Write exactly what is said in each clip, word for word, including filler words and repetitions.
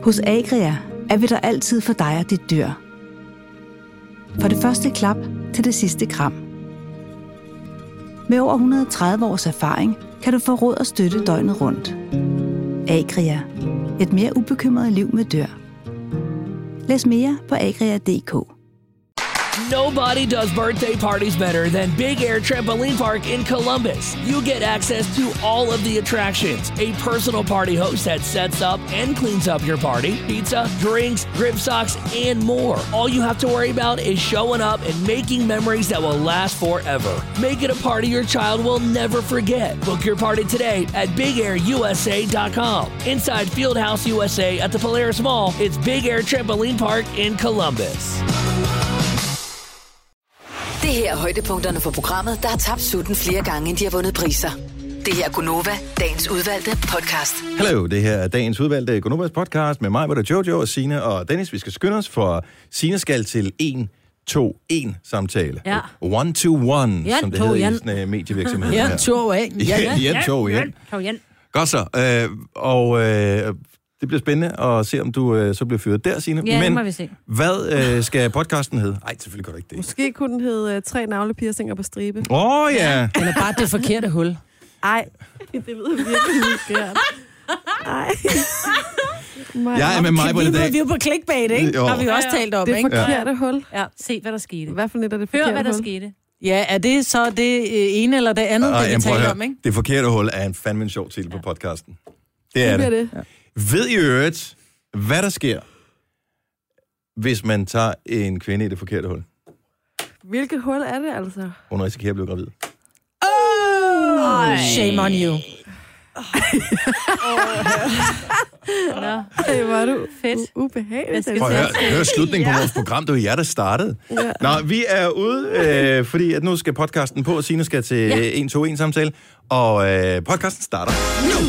Hos Agria er vi der altid for dig og dit dyr. For det første klap til det sidste kram. Med over et hundrede og tredive års erfaring kan du få råd og støtte døgnet rundt. Agria. Et mere ubekymret liv med dyr. Læs mere på agria punktum d k. Nobody does birthday parties better than Big Air Trampoline Park in Columbus. You get access to all of the attractions, a personal party host that sets up and cleans up your party, pizza, drinks, grip socks, and more. All you have to worry about is showing up and making memories that will last forever. Make it a party your child will never forget. Book your party today at big air u s a dot com. Inside Fieldhouse U S A at the Polaris Mall, it's Big Air Trampoline Park in Columbus. Det her er højdepunkterne for programmet, der har tabt sutten flere gange, end de har vundet priser. Det her er Gunova, dagens udvalgte podcast. Hallo, det her er dagens udvalgte Gunovas podcast med mig, hvor der Jojo og Signe og Dennis. Vi skal skynde os, for Signe skal til en to en samtale. Ja. One to one, Jan, som det to, hedder Jan. i sådan en medievirksomhed. Ja, to, en. Ja, ja. Jan, to, Jan. Jan. Godt så. Øh, og øh, det bliver spændende at se, om du øh, så bliver fyret der, Signe. Ja, Men det må vi se. hvad øh, skal podcasten hedde? Nej, selvfølgelig gør det ikke det. Måske kunne den hedde uh, Tre navlepiercinger på stribe. Åh, oh, ja. Eller bare det forkerte hul. Ej, det lyder virkelig skørt. Ej. Jeg er med mig på det dag. Vi er jo på clickbait, ikke? Jo. Har vi også talt om, Det ikke? forkerte ja. hul. Ja, se hvad der skete. Hvad for net er det forkerte Hør, hvad der hul? skete. Ja, er det så det ene eller det andet, Ej, det vi jamen, prøv at taler høre. om, ikke? Det forkerte hul er en fandme en sjov titel på podcasten. Det er Det det. bliver det. Ja. Ved I øvrigt, hvad der sker, hvis man tager en kvinde i det forkerte hul? Hvilket hul er det altså? Hun risikerer at blive gravid. Oh, shame on you. Nå. Hey, var du fedt. U- ubehageligt. Prøv at høre, hør slutningen på vores program. Det var jer, der startede. Ja. Nå, vi er ude, øh, fordi at nu skal podcasten på, og Signe skal til ja. en to en samtale, og øh, podcasten starter nu.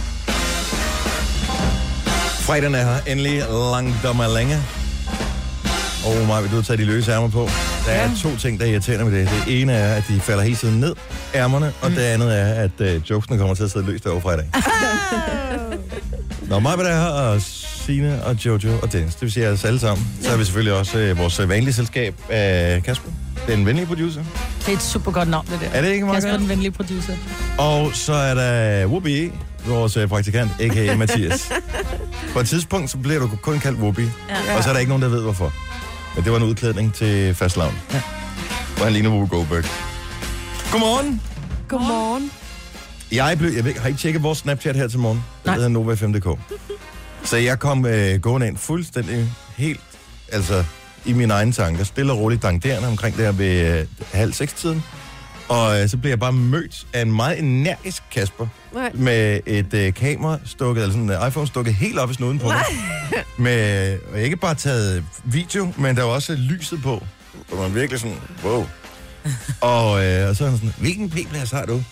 Fredagen er her endelig langt længe. Og Maja, du har taget de løse ærmer på. Der er ja. to ting, der irriterer mig med det. Det ene er, at de falder hele tiden ned, ærmerne, og mm. det andet er, at øh, jokesene kommer til at sidde løst derovre fra i dag. Nå, Maja, der er her, og Signe og Jojo og Dennis. Det vil sige os alle sammen. Så har vi selvfølgelig også øh, vores vanlige selskab, øh, Kasper, den venlige producer. Det er et super godt navn, det der. Er det ikke, Mark? Kasper, den venlige producer. Og så er der Whoopi, vores øh, praktikant, a k a. Mathias. På et tidspunkt, så bliver du kun kaldt Whoopi, ja. Og så er der ikke nogen, der ved, hvorfor. Men det var en udklædning til fastlavn. Ja. Hvor han ligner Whoopi Goldberg. Godmorgen. Godmorgen. Jeg, blev, jeg ved, har ikke tjekket vores Snapchat her til morgen? Det hedder Nova fem punktum d k. Så jeg kom øh, gående ind fuldstændig helt, altså i mine egne tanker, stille og roligt dankderende omkring der ved øh, halv seks-tiden. Og øh, så blev jeg bare mødt af en meget energisk Kasper. Nej. Med et øh, kamera stukket, eller sådan en iPhone stukket helt op i snuden på mig. Med øh, ikke bare taget video, men der var også lyset på. Det var virkelig sådan, wow. Og, øh, og så er han sådan, hvilken P-plads har du?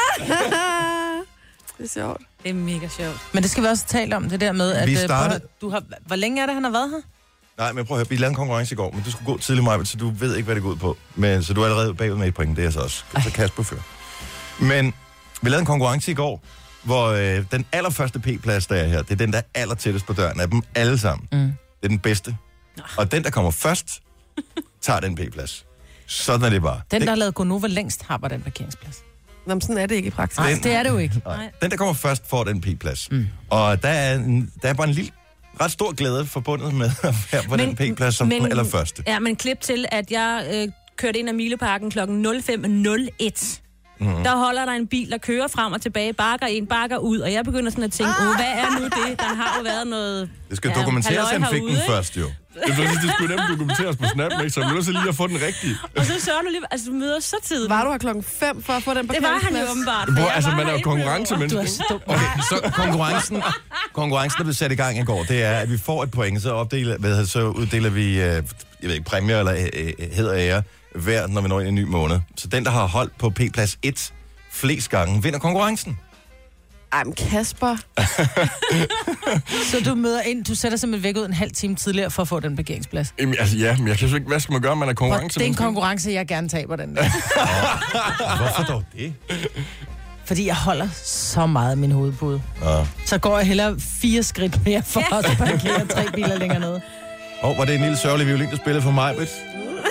Det er sjovt. Det er mega sjovt. Men det skal vi også tale om, det der med, at... Vi startede... Du har, hvor længe er det, han har været her? Nej, men prøv at høre, vi lavede en konkurrence i går, men du skulle gå tidligt, Maja, så du ved ikke, hvad det går ud på. Men, så du er allerede bagud med et point, det er så også. Så Kasper fører. Men vi lavede en konkurrence i går, hvor øh, den allerførste P-plads, der er her, det er den, der er aller tættest på døren af dem alle sammen. Mm. Det er den bedste. Og den, der kommer først, tager den P-plads. Sådan er det bare. Den, det... der har lavet Gonova længst, har bare den parkeringsplads. Nå, men sådan er det ikke i praksis. Nej, det er det jo ikke. Nej. Den, der kommer først, får den P-plads. Mm. Og der er, en, der er bare en lille, ret stor glæde forbundet med at være på men, den P-plads som men, den allerførste. Ja, men klip til, at jeg øh, kørte ind af Mileparken klokken nul fem nul et. Mm-hmm. Der holder der en bil, der kører frem og tilbage, bakker ind, bakker ud, og jeg begynder sådan at tænke, åh, hvad er nu det? Der har jo været noget... Det skal ja, dokumenteres, at han fik den ikke? først, jo. Jeg synes, det skulle nemt dokumenteres på Snap, ikke? Så man er så lige at få den rigtige. Og så sørger du lige, altså du møder så tidligt. Var du her klokken fem for at få den parkeringsplads? Det var han jo åbenbart. Bro, altså, man er jo konkurrencemenneske. Okay, så konkurrencen, konkurrencen, der blev sat i gang i går, det er, at vi får et point, så, opdeler, hvad, så uddeler vi, jeg ved ikke, præmier eller hæder ære hver, når vi når ind i en ny måned. Så den, der har holdt på P-plads et flest gange, vinder konkurrencen. Ej, men Kasper. Så du møder ind, du sætter simpelthen væk ud en halv time tidligere for at få den parkeringsplads? Jamen, altså, ja, men jeg kan jo ikke, hvad skal man gøre, man er konkurrence? Det er en konkurrence, jeg gerne taber den der. Hvorfor dog det? Fordi jeg holder så meget af min hovedpude. Ja. Så går jeg hellere fire skridt mere for at parkere tre biler længere nede. Åh, oh, var det en lille sørgelig violin, du spillede for mig, Britt?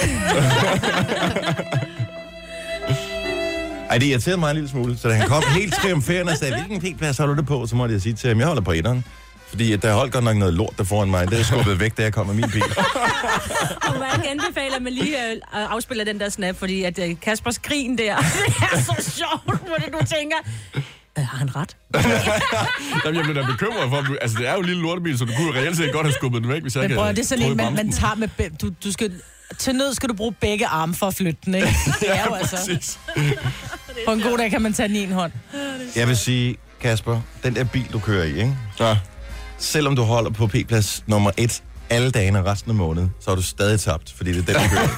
Ej, det irriterede mig en lille smule. Så da han kom helt triumferende og sagde, hvilken p-plads har du det på? Så måtte jeg sige til ham, jeg holder på etteren. Fordi der holdt godt nok noget lort der foran mig. Det er skubbet væk, da jeg kom med min bil. Og jeg kan anbefale, at man lige øh, afspiller den der snap, fordi at øh, Kaspers grin der, det er så sjovt, fordi du tænker, øh, har han ret? Jamen, jeg bliver da bekymret for, altså det er jo en lille lortebil, så du kunne reelt set godt have skubbet den væk, hvis jeg Men ikke prøv, det er sådan en, man, man tager med... Be- du, du skal, til nød skal du bruge begge arme for at flytte den, ikke? Det er jo altså... På en god dag kan man tage den i en hånd. Jeg vil sige, Kasper, den der bil, du kører i, ikke? Ja. Selvom du holder på p-plads nummer et alle dagene resten af måneden, så er du stadig tabt, fordi det er den, du kører i.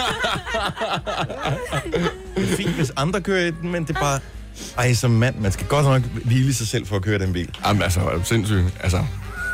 Det er fint, hvis andre kører i den, men det er bare... Ej, som mand, man skal godt nok hvile sig selv for at køre den bil. Jamen altså, er du sindssyg? Altså...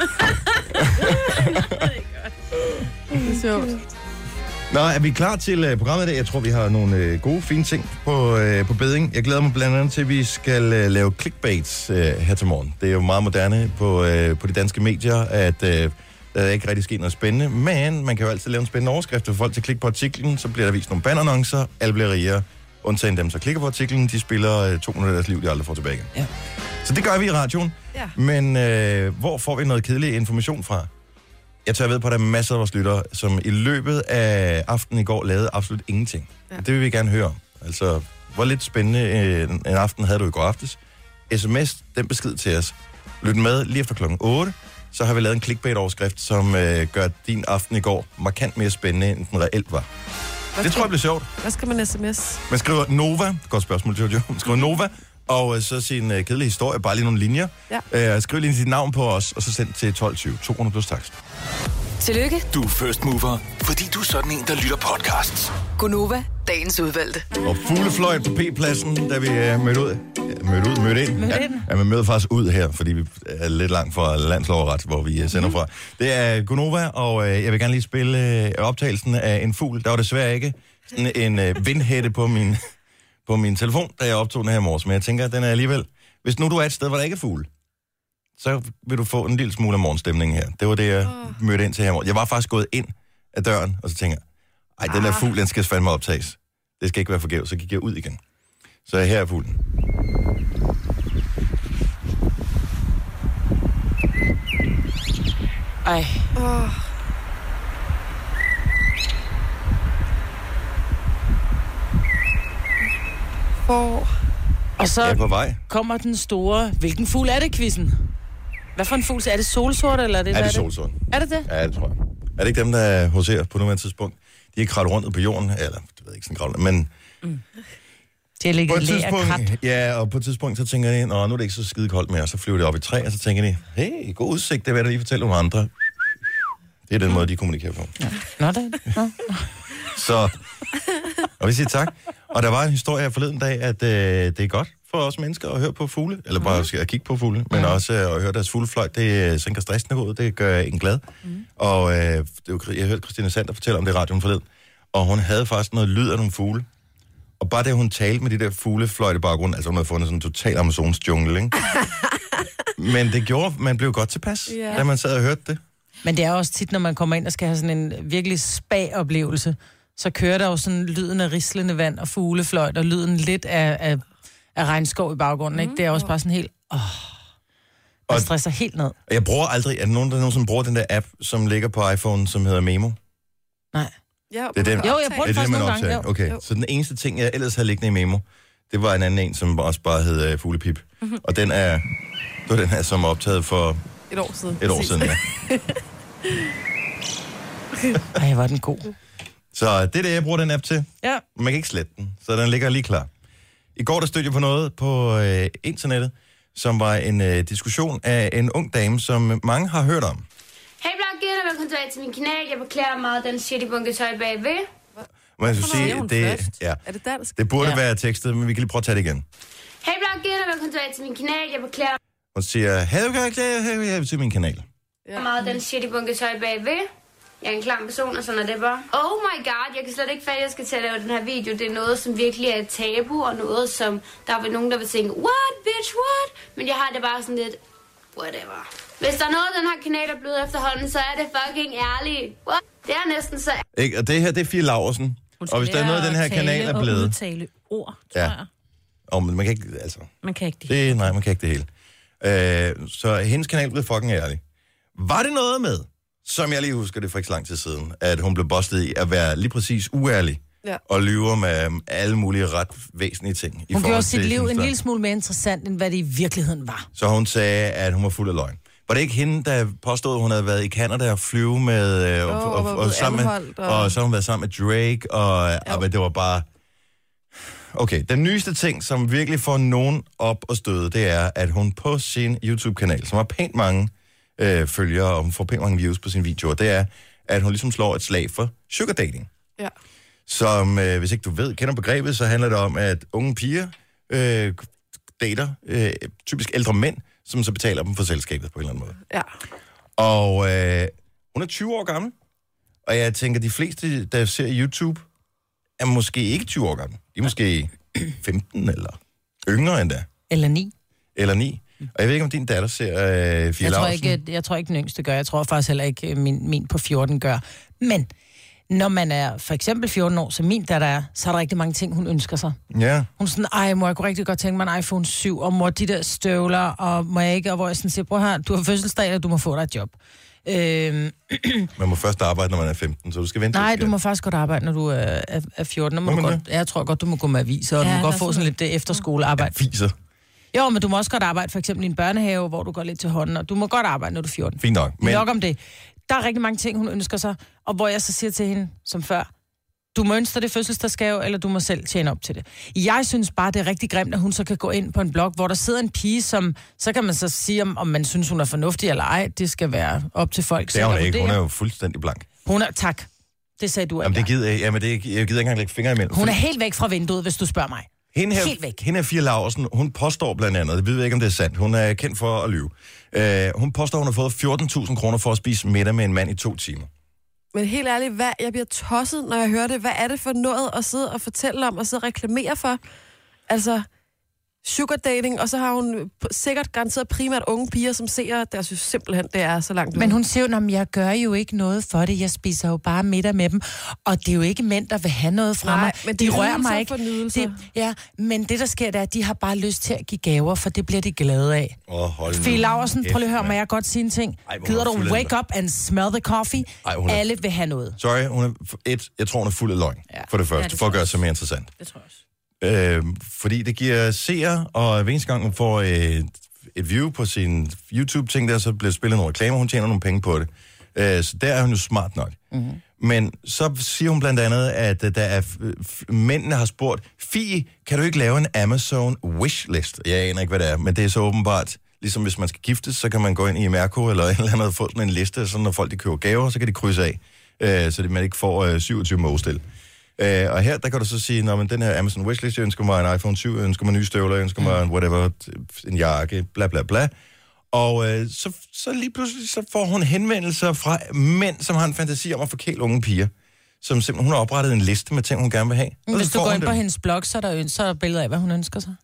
Det er sjovt. Nå, er vi klar til uh, programmet i dag? Jeg tror, vi har nogle uh, gode, fine ting på, uh, på beding. Jeg glæder mig blandt andet til, at vi skal uh, lave clickbaits uh, her til morgen. Det er jo meget moderne på, uh, på de danske medier, at uh, der er ikke rigtig sket noget spændende, men man kan jo altid lave en spændende overskrift for folk til at klikke på artiklen, så bliver der vist nogle bandannoncer, alle bliver rigere, undtagen dem, så klikker på artiklen, de spiller uh, to minutter af deres liv, de aldrig får tilbage igen. Ja. Så det gør vi i radioen, Ja. men uh, hvor får vi noget kedelig information fra? Jeg tør ved på, at der er masser af vores lyttere, som i løbet af aftenen i går lavede absolut ingenting. Ja. Det vil vi gerne høre om. Altså, hvor lidt spændende en, en aften havde du i går aftes. sms, den besked til os. Lyt med lige efter klokken otte, så har vi lavet en clickbait-overskrift, som øh, gør din aften i går markant mere spændende, end den reelt var. Hvad Det skal, tror jeg bliver sjovt. Hvad skal man sms? Man skriver Nova, godt spørgsmål, Jojo. Man skriver Nova, og øh, så sin øh, kedelige historie, bare lige nogle linjer. Ja. Øh, skriv lige sit navn på os, og så send til tolv tyve. to hundrede plus takst. Tillykke, Du er first mover, fordi du er sådan en, der lytter podcasts. Gunova, dagens udvalgte. Og fuglefløjt på P-pladsen, da vi øh, mødte ud. Ja, mødte ud, mødte ind. Mødte ja, ind. ja, man møder faktisk ud her, fordi vi er lidt langt fra landslov hvor vi øh, sender mm. fra. Det er Gunova, og øh, jeg vil gerne lige spille øh, optagelsen af en fugl. Der var desværre ikke sådan en øh, vindhætte på min, på min telefon, da jeg optog den her morges. Men jeg tænker, at den er alligevel... Hvis nu du er et sted, hvor der ikke er fugle, så vil du få en lille smule af morgenstemningen her. Det var det, jeg oh. mødte ind til her morgen. Jeg var faktisk gået ind af døren, og så tænker jeg, ej, den der fugl, den skal fandme optages. Det skal ikke være forgæves, så gik jeg ud igen. Så her er fuglen. Ej. Åh. For... Og så Jeg er på vej. kommer den store... Hvilken fugl er det, quizzen? Hvad for en fugl? Er det solsort, eller er det... Er hvad det solsort? Er det det? Ja, det tror jeg. Er det ikke dem, der huserer på nuværende tidspunkt? De er kravlet rundt på jorden, eller det ved jeg ikke sådan kravlet, men Mm. Det er ligget på et læ af krat. tidspunkt, ja, og på et tidspunkt, så tænker de, nå, nu er det ikke så skide koldt mere, så flyver de op i træ, og så tænker de, hey, god udsigt, det vil jeg da lige fortælle nogle andre. Det er den måde, de kommunikerer på. Ja. Nå, det er det. Så, og vi siger tak. Og der var en historie her forleden dag, at øh, det er godt for os mennesker at høre på fugle, eller bare at kigge på fugle, men også øh, at høre deres fuglefløjt, det øh, sænker stressniveauet, det gør en glad. Mm. Og øh, det var, jeg hørte Christina Sander fortælle om det i radioen forleden, og hun havde faktisk noget lyd af nogle fugle. Og bare det, hun talte med de der fuglefløjt i baggrunden, altså hun havde fundet sådan en total Amazons jungle, ikke? Men det gjorde, man blev godt tilpas, yeah. da man sad og hørte det. Men det er også tit, når man kommer ind og skal have sådan en virkelig spa-oplevelse, så kører der jo sådan lyden af rislende vand og fuglefløjt, og lyden lidt af, af, af regnskov i baggrunden, mm. ikke? Det er også bare sådan helt... Åh, man stresser helt ned. Jeg bruger aldrig... Er der nogen, der nogensinde bruger den der app, som ligger på iPhone, som hedder Memo? Nej. Ja, det er den, jo, jeg bruger det faktisk nogle gange. Okay, så den eneste ting, jeg ellers havde liggende i Memo, det var en anden en, som også bare hed uh, Fuglepip. Mm-hmm. Og den er... Det var den her, som er optaget for... Et år siden. Et år siden, ja. Ej, var den god. Så det er det, jeg bruger den app til. Ja. Man kan ikke slette den, så den ligger lige klar. I går der stødte jeg på noget på øh, internettet, som var en øh, diskussion af en ung dame, som mange har hørt om. Hej bloggen, og velkommen tilbage til min kanal. Jeg beklager meget den shitty-bunke tøj bagved. Må jeg så sige, det, ja, er det dansk? Det burde ja. være tekstet, men vi kan lige prøve at tage det igen. Hej bloggen, og velkommen tilbage til min kanal. Jeg beklager Hun siger, hej, du kan ikke til min kanal. ja. meget den shitty-bunke tøj bagved. jeg er en klam person, og sådan er det bare. Oh my god, jeg kan slet ikke fatte, at jeg skal til at lave den her video. Det er noget, som virkelig er et tabu, og noget, som der er nogen, der vil tænke, what, bitch, what? Men jeg har det bare sådan lidt, whatever. Hvis der er noget, den her kanal er blevet efterhånden, så er det fucking ærligt. What? Det er næsten så... Ikke? Og det her, det er Fie Laursen. Og hvis der er noget, den her kanal er blevet... Og udtale ord, tror ja. jeg. Oh, men man kan ikke, altså... Man kan ikke det. det nej, man kan ikke det hele. Øh, så hendes kanal blev fucking ærlig. Var det noget med, som jeg lige husker det for ikke så lang tid siden, at hun blev bustet i at være lige præcis uærlig ja. og lyver med alle mulige ret væsentlige ting. Hun gjorde sit liv en lille smule mere interessant, end hvad det i virkeligheden var. Så hun sagde, at hun var fuld af løgn. Var det ikke hende, der påstod, at hun havde været i Canada og flyve med... Øh, og, og, og, og, sammen med og... og så har hun været sammen med Drake, og, og det var bare... Okay, den nyeste ting, som virkelig får nogen op og støde, det er, at hun på sin YouTube-kanal, som har pænt mange øh, følgere, og hun får pænt mange views på sine videoer, det er, at hun ligesom slår et slag for sugar dating. Ja. Som, øh, hvis ikke du ved, kender begrebet, så handler det om, at unge piger øh, dater øh, typisk ældre mænd, som så betaler dem for selskabet på en eller anden måde. Ja. Og øh, hun er tyve år gammel, og jeg tænker, de fleste, der ser YouTube, er måske ikke tyve år gammel. De er måske femten eller yngre end da. Eller ni. Eller ni. Og jeg ved ikke, om din datter ser øh, Fie jeg tror, Laursen. ikke, jeg tror ikke, den yngste gør. Jeg tror faktisk heller ikke, min, min på fjorten gør. Men når man er for eksempel fjorten år, som min datter er, så er der rigtig mange ting, hun ønsker sig. Ja. Hun er sådan, ej, mor, jeg kunne rigtig godt tænke mig en iPhone syv, og mor, de der støvler, og må jeg ikke, og hvor jeg sådan siger, prøv her, du har fødselsdag, og du må få dig et job. Øhm, man må først arbejde, når man er femten, så du skal vente. Nej, skal. du må faktisk godt arbejde, når du er, er fjorten. Må må du godt, jeg tror godt, du må gå med aviser, og ja, du må godt få sådan lidt efterskolearbejde. Aviser? Jo, men du må også godt arbejde for eksempel i en børnehave, hvor du går lidt til hånden, og du må godt arbejde, når du er fjorten. Fint nok. Men... Nok om det. Der er rigtig mange ting, hun ønsker sig, og hvor jeg så siger til hende, som før, du må ønske dig det fødselsdagsgave, eller du må selv tjene op til det. Jeg synes bare, det er rigtig grimt, at hun så kan gå ind på en blog, hvor der sidder en pige, som, så kan man så sige, om, om man synes, hun er fornuftig eller ej. Det skal være op til folk. Det er hun ikke. Hun er jo fuldstændig blank. Hun er, tak. Det sagde du. Jamen, det gider jeg. Jamen, det, jeg gider ikke engang lægge fingre imellem. Hun er helt væk fra vinduet, hvis du spørger mig. Hende her, helt væk. Hende er Fie Laursen. Hun påstår blandt andet, det ved jeg ikke, om det er sandt, hun er kendt for at lyve. Uh, hun påstår, hun har fået fjorten tusind kroner for at spise middag med en mand i to timer. Men helt ærligt, hvad, jeg bliver tosset, når jeg hører det. Hvad er det for noget at sidde og fortælle om, og sidde og reklamere for? Altså, sugar dating, og så har hun sikkert garanteret primært unge piger, som ser, der synes simpelthen, det er så langt ud. Men hun siger jo, at jeg gør jo ikke noget for det, jeg spiser jo bare middag med dem, og det er jo ikke mænd, der vil have noget fra Nej, mig. Men de de rører mig ikke. Det, ja, men det, der sker, det er, at de har bare lyst til at give gaver, for det bliver de glade af. Oh, Fie Laursen, prøv lige at høre mig, jeg godt sige en ting. Ej, gider du wake up and smell the coffee? Ej, er... Alle vil have noget. Sorry, hun er et, jeg tror, hun er fuld af løgn, ja. for det første, ja, det for at gøre sig mere interessant. Det tror jeg også. Øh, fordi det giver seere, og hver eneste gang hun får et, et view på sin YouTube-ting der, så bliver spillet nogle reklamer, hun tjener nogle penge på det. Øh, så der er hun jo smart nok. Mm-hmm. Men så siger hun blandt andet, at der er mændene har spurgt, Fie, kan du ikke lave en Amazon wishlist? Jeg aner ikke, hvad det er, men det er så åbenbart, ligesom hvis man skal giftes, så kan man gå ind i Mærko eller et eller andet og få sådan en liste, så når folk de køber gaver, så kan de krydse af, øh, så man ikke får øh, syvogtyve måstil. Uh, og her, der kan du så sige, når man den her Amazon wishlist, jeg ønsker mig en iPhone syv, jeg ønsker mig nye støvler, jeg ønsker mig en whatever, en jakke, bla bla bla. Og uh, så, så lige pludselig så får hun henvendelser fra mænd, som har en fantasi om at forkæle unge piger, som simpelthen, hun har oprettet en liste med ting, hun gerne vil have. Men hvis du går ind på hendes blog, så er der, så er der billeder af, hvad hun ønsker sig.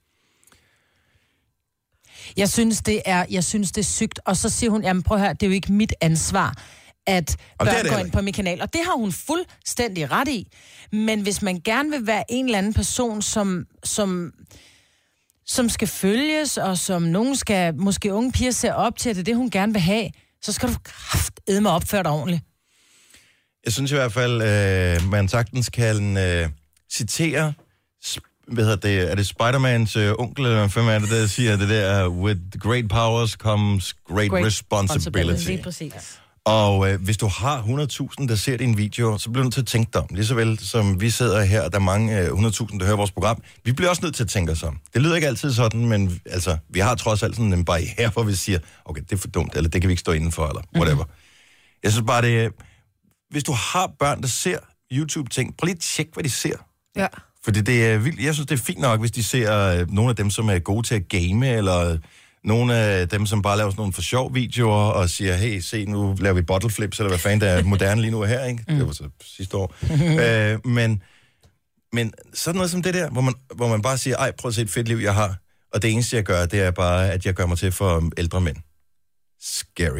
Jeg synes, det er, jeg synes, det er sygt. Og så siger hun, jamen prøv at høre, det er jo ikke mit ansvar, at børn det det går ind på min kanal. Og det har hun fuldstændig ret i. Men hvis man gerne vil være en eller anden person, som, som, som skal følges, og som nogen skal, måske unge piger ser op til, at det er det, hun gerne vil have, så skal du kraftedme opføre dig ordentligt. Jeg synes i hvert fald, øh, man sagtens kan øh, citere, hvad hedder det, er det Spider-Mans øh, onkel, eller hvem er det, der siger det der, with great powers comes great, great responsibility. responsibility. Præcis. Og øh, hvis du har hundrede tusind, der ser din video, så bliver du nødt til at tænke dig om. Lige så vel som vi sidder her, og der er mange øh, hundrede tusind, der hører vores program. Vi bliver også nødt til at tænke os om. Det lyder ikke altid sådan, men altså, vi har trods alt sådan en barriere, hvor vi siger, okay, det er for dumt, eller det kan vi ikke stå indenfor, eller whatever. Mm-hmm. Jeg synes bare, det hvis du har børn, der ser YouTube-ting, prøv lige at tjekke, hvad de ser. Ja. Fordi det er vildt. Jeg synes, det er fint nok, hvis de ser øh, nogle af dem, som er gode til at game, eller nogle af dem, som bare laver sådan nogle for sjov videoer og siger, hey, se, nu laver vi bottle flips, eller hvad fanden der er moderne lige nu her, ikke? Mm. Det var så sidste år. øh, men, men sådan noget som det der, hvor man, hvor man bare siger, ej, prøv at se et fedt liv, jeg har. Og det eneste, jeg gør, det er bare, at jeg gør mig til for ældre mænd. Scary.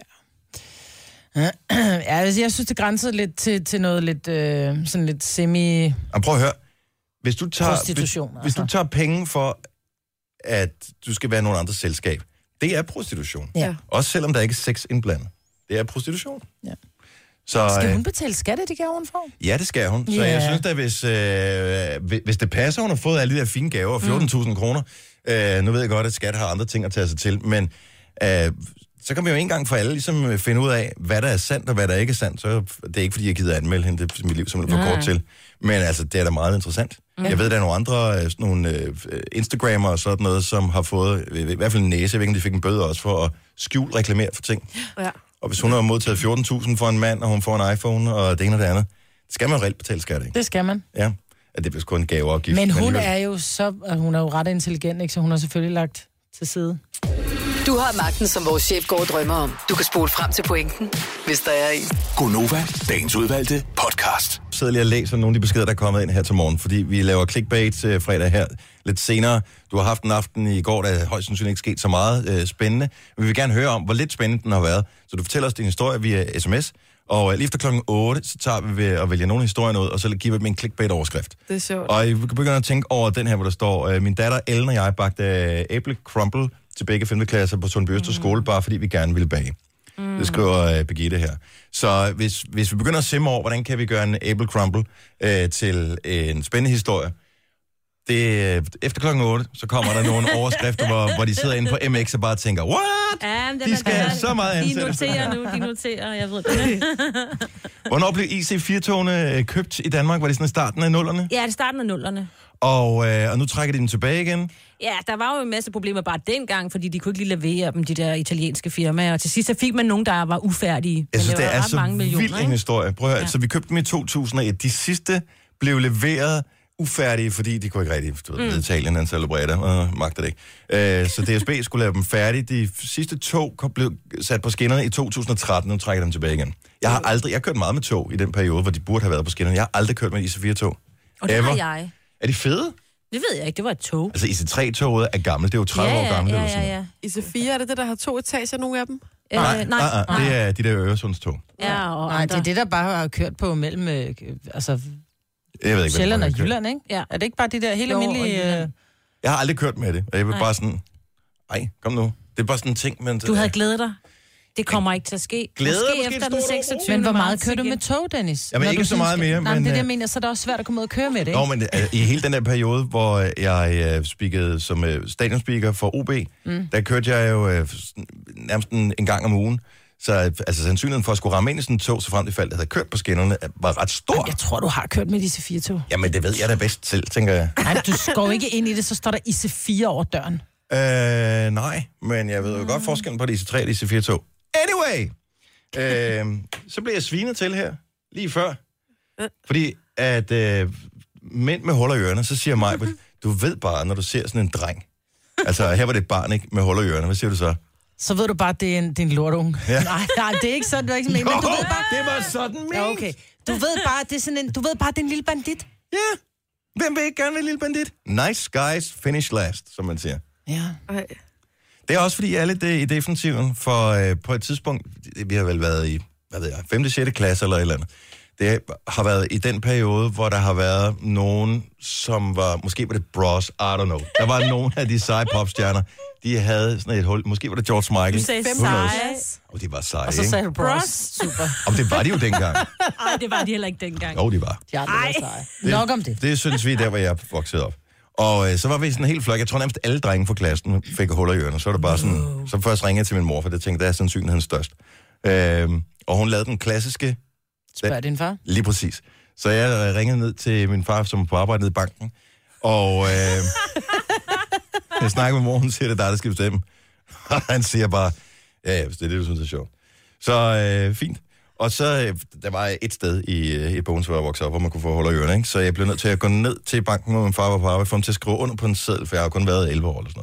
Ja, altså, jeg synes, det grænser lidt til, til noget lidt, øh, sådan lidt semi... Jamen, prøv at høre. Hvis du tager, prostitution, hvis, altså. hvis du tager penge for, at du skal være nogen andres selskab, det er prostitution. Ja. Også selvom der ikke er sex indblandet. Det er prostitution. Ja. Så, Skal hun betale skat af de gaver, hun får? Ja, det skal hun. Så Ja. jeg synes da, hvis, øh, hvis det passer, hun har fået alle de der fine gaver, fjorten tusind kroner. Øh, nu ved jeg godt, at skat har andre ting at tage sig til, men øh, så kan vi jo en gang for alle ligesom finde ud af, hvad der er sandt og hvad der ikke er sandt. Så det er ikke, fordi jeg gider anmelde hende, det er mit liv simpelthen for Nej. kort til. Men altså, det er da meget interessant. Mm. Jeg ved, der er nogle andre øh, sådan nogle, øh, Instagrammer og sådan noget, som har fået i, i hvert fald en næse. Jeg ved ikke, om de fik en bøde også for at skjult reklamere for ting. Ja. Og hvis hun har modtaget fjorten tusind for en mand, og hun får en iPhone og det ene og det andet, det skal man reelt betale skat, ikke? Det skal man. Ja, at det er kun en gaveafgift. Men hun alligevel- er jo så, hun er jo ret intelligent, ikke? Så hun har selvfølgelig lagt til side. Du har magten, som vores chef går og drømmer om. Du kan spole frem til pointen, hvis der er en. Gonova, dagens udvalgte podcast. Jeg sidder lige og læser nogle af de beskeder, der er kommet ind her til morgen, fordi vi laver clickbait øh, fredag her lidt senere. Du har haft en aften i går, der er højst sandsynligt ikke sket så meget øh, spændende. Vi vil gerne høre om, hvor lidt spændende den har været. Så du fortæller os din historie via sms, og øh, lige efter klokken otte, så tager vi ved at vælge nogle historier ud, og så giver vi dem en clickbait-overskrift. Det er sjovt. Og I begynder at tænke over den her, hvor der står, øh, min datter Ellen og jeg bagte øh, æble crumble til begge femte klasser på Sundby Øster skole, mm. bare fordi vi gerne ville bage. Mm. Det skriver uh, Birgitte her. Så hvis, hvis vi begynder at simme over, hvordan kan vi gøre en æble crumble uh, til en spændende historie, det, uh, efter klokken otte, så kommer der nogle overskrifter, hvor, hvor de sidder inde på M X og bare tænker, what? Ja, men den De er skal der. have så meget De ansættelse. noterer nu, de noterer, jeg ved det. Hvornår blev I C fire-togene købt i Danmark? Var det sådan i starten af nullerne? Ja, det starten af nullerne. Og, øh, og nu trækker de dem tilbage igen. Ja, der var jo en masse problemer bare dengang, fordi de kunne ikke lige levere dem, de der italienske firmaer. Og til sidst så fik man nogen, der var ufærdige. Jeg synes, Men det, var er ret så mange millioner, vild en ikke? historie. Prøv at høre, Ja. altså, vi købte dem i to tusind og et. De sidste blev leveret ufærdige, fordi de kunne ikke rigtig, du ved, mm. Italien, en celebrator, og magter det ikke. Øh, så D S B skulle lave dem færdige. De sidste tog kom- blev sat på skinnerne i to tusind og tretten, nu trækker dem tilbage igen. Jeg har aldrig, jeg har kørt meget med tog i den periode, hvor de burde have været på skinnerne. Jeg har aldrig kørt med I C fire-tog. Og det Ever. har jeg. Er de fede? Det ved jeg ikke, det var et tog. Altså I C tre-toget er gammelt, det er jo tredive ja, år gammelt. ja, eller sådan ja, noget. ja. I C fire, er det det, der har to etager, nogle af dem? Øh, Nej, nej, nej, nej, det er de der Øresundstog. Ja, og Nej, det andre. er det, der bare har kørt på mellem øh, altså, Jeg ved ikke, Sjælland hvad og det er. Jylland, ikke? Ja. Er det ikke bare de der helt Jo, og almindelige... Jylland. Øh... Jeg har aldrig kørt med det, og jeg vil Nej. bare sådan, ej, kom nu. Det er bare sådan en ting, men... Du havde glædet dig. Det kommer ikke til at ske. Glæder er Måske måske efter et den stort ord. seksogtyvende Men hvor meget marts kører du igen. med tog, Dennis? Jamen, Når ikke du så sådan meget mere, Nej, men, men det er det, jeg øh, mener, så er det også svært at komme ud og køre med det, ikke? Nå, men øh, i hele den der periode, hvor jeg øh, speakede som øh, stadionspeaker for O B, mm. der kørte jeg jo øh, sådan nærmest en, en gang om ugen. Så øh, altså, sandsynligheden for at skulle ramme ind i sådan en tog, så frem til fald, der havde kørt på skinnerne, øh, var ret stor. Jamen, jeg tror, du har kørt med I C fire-tog. Jamen, det ved jeg da bedst selv, tænker jeg. Nej, du går ikke ind i det, så står der I C fire over døren. Øh, nej, men jeg ved jo godt forskellen på det I C tre og I C fire-tog. Anyway! øh, så blev jeg svinet til her, lige før. Fordi at øh, mænd med huller i ørerne, så siger mig, du ved bare, når du ser sådan en dreng. Altså, her var det et barn, ikke? Med huller i ørerne. Hvad siger du så? Så ved du bare, at det er en, det er en lortunge. Ja. Nej, nej, det er ikke sådan, du er ikke sådan, men du ved bare... det var sådan ment. Ja, okay. Du ved bare, at det er sådan en, du ved bare, at det er en lille bandit. Ja. Hvem vil ikke gerne være en lille bandit? Nice guys finish last, som man siger. Ja. Ej. Det er også, fordi jeg er lidt øh, i defensiven, for øh, på et tidspunkt, vi har vel været i, hvad ved jeg, femte sjette klasse eller et eller andet. Det har været i den periode, hvor der har været nogen, som var, måske var det Bros, I don't know. Der var nogen af de seje popstjerner, de havde sådan et hul, måske var det George Michael. Du sagde Who knows? seje. Og de var seje, Og så ikke? sagde du bros. Bros. Super. Og det var de jo dengang. Nej, det var de heller ikke dengang. Jo, de var. De har aldrig været seje. Nok om det. Det synes vi, der hvor jeg voksede op. Og øh, så var vi sådan en helt flok. Jeg tror nærmest alle drenge fra klassen fik huller i ørerne. Så var det bare sådan... Så først ringede jeg til min mor, for det tænkte, der er sandsynligheden størst. Øhm, og hun lavede den klassiske... Spørg din far. Lige præcis. Så jeg øh, ringede ned til min far, som var på arbejde nede i banken. Og øh, jeg snakker med mor, hun siger, det er dig, der skal bestemme. Og han siger bare, ja, ja, hvis det er det, du synes er sjovt. Så øh, fint. Og så, øh, der var et sted i, øh, i Bogens, hvor jeg voksede op, hvor man kunne få huller i ørerne, ikke? Så jeg blev nødt til at gå ned til banken, hvor min far var på arbejde, for ham til at skrive under på en seddel, for jeg har kun været elleve år eller sådan noget.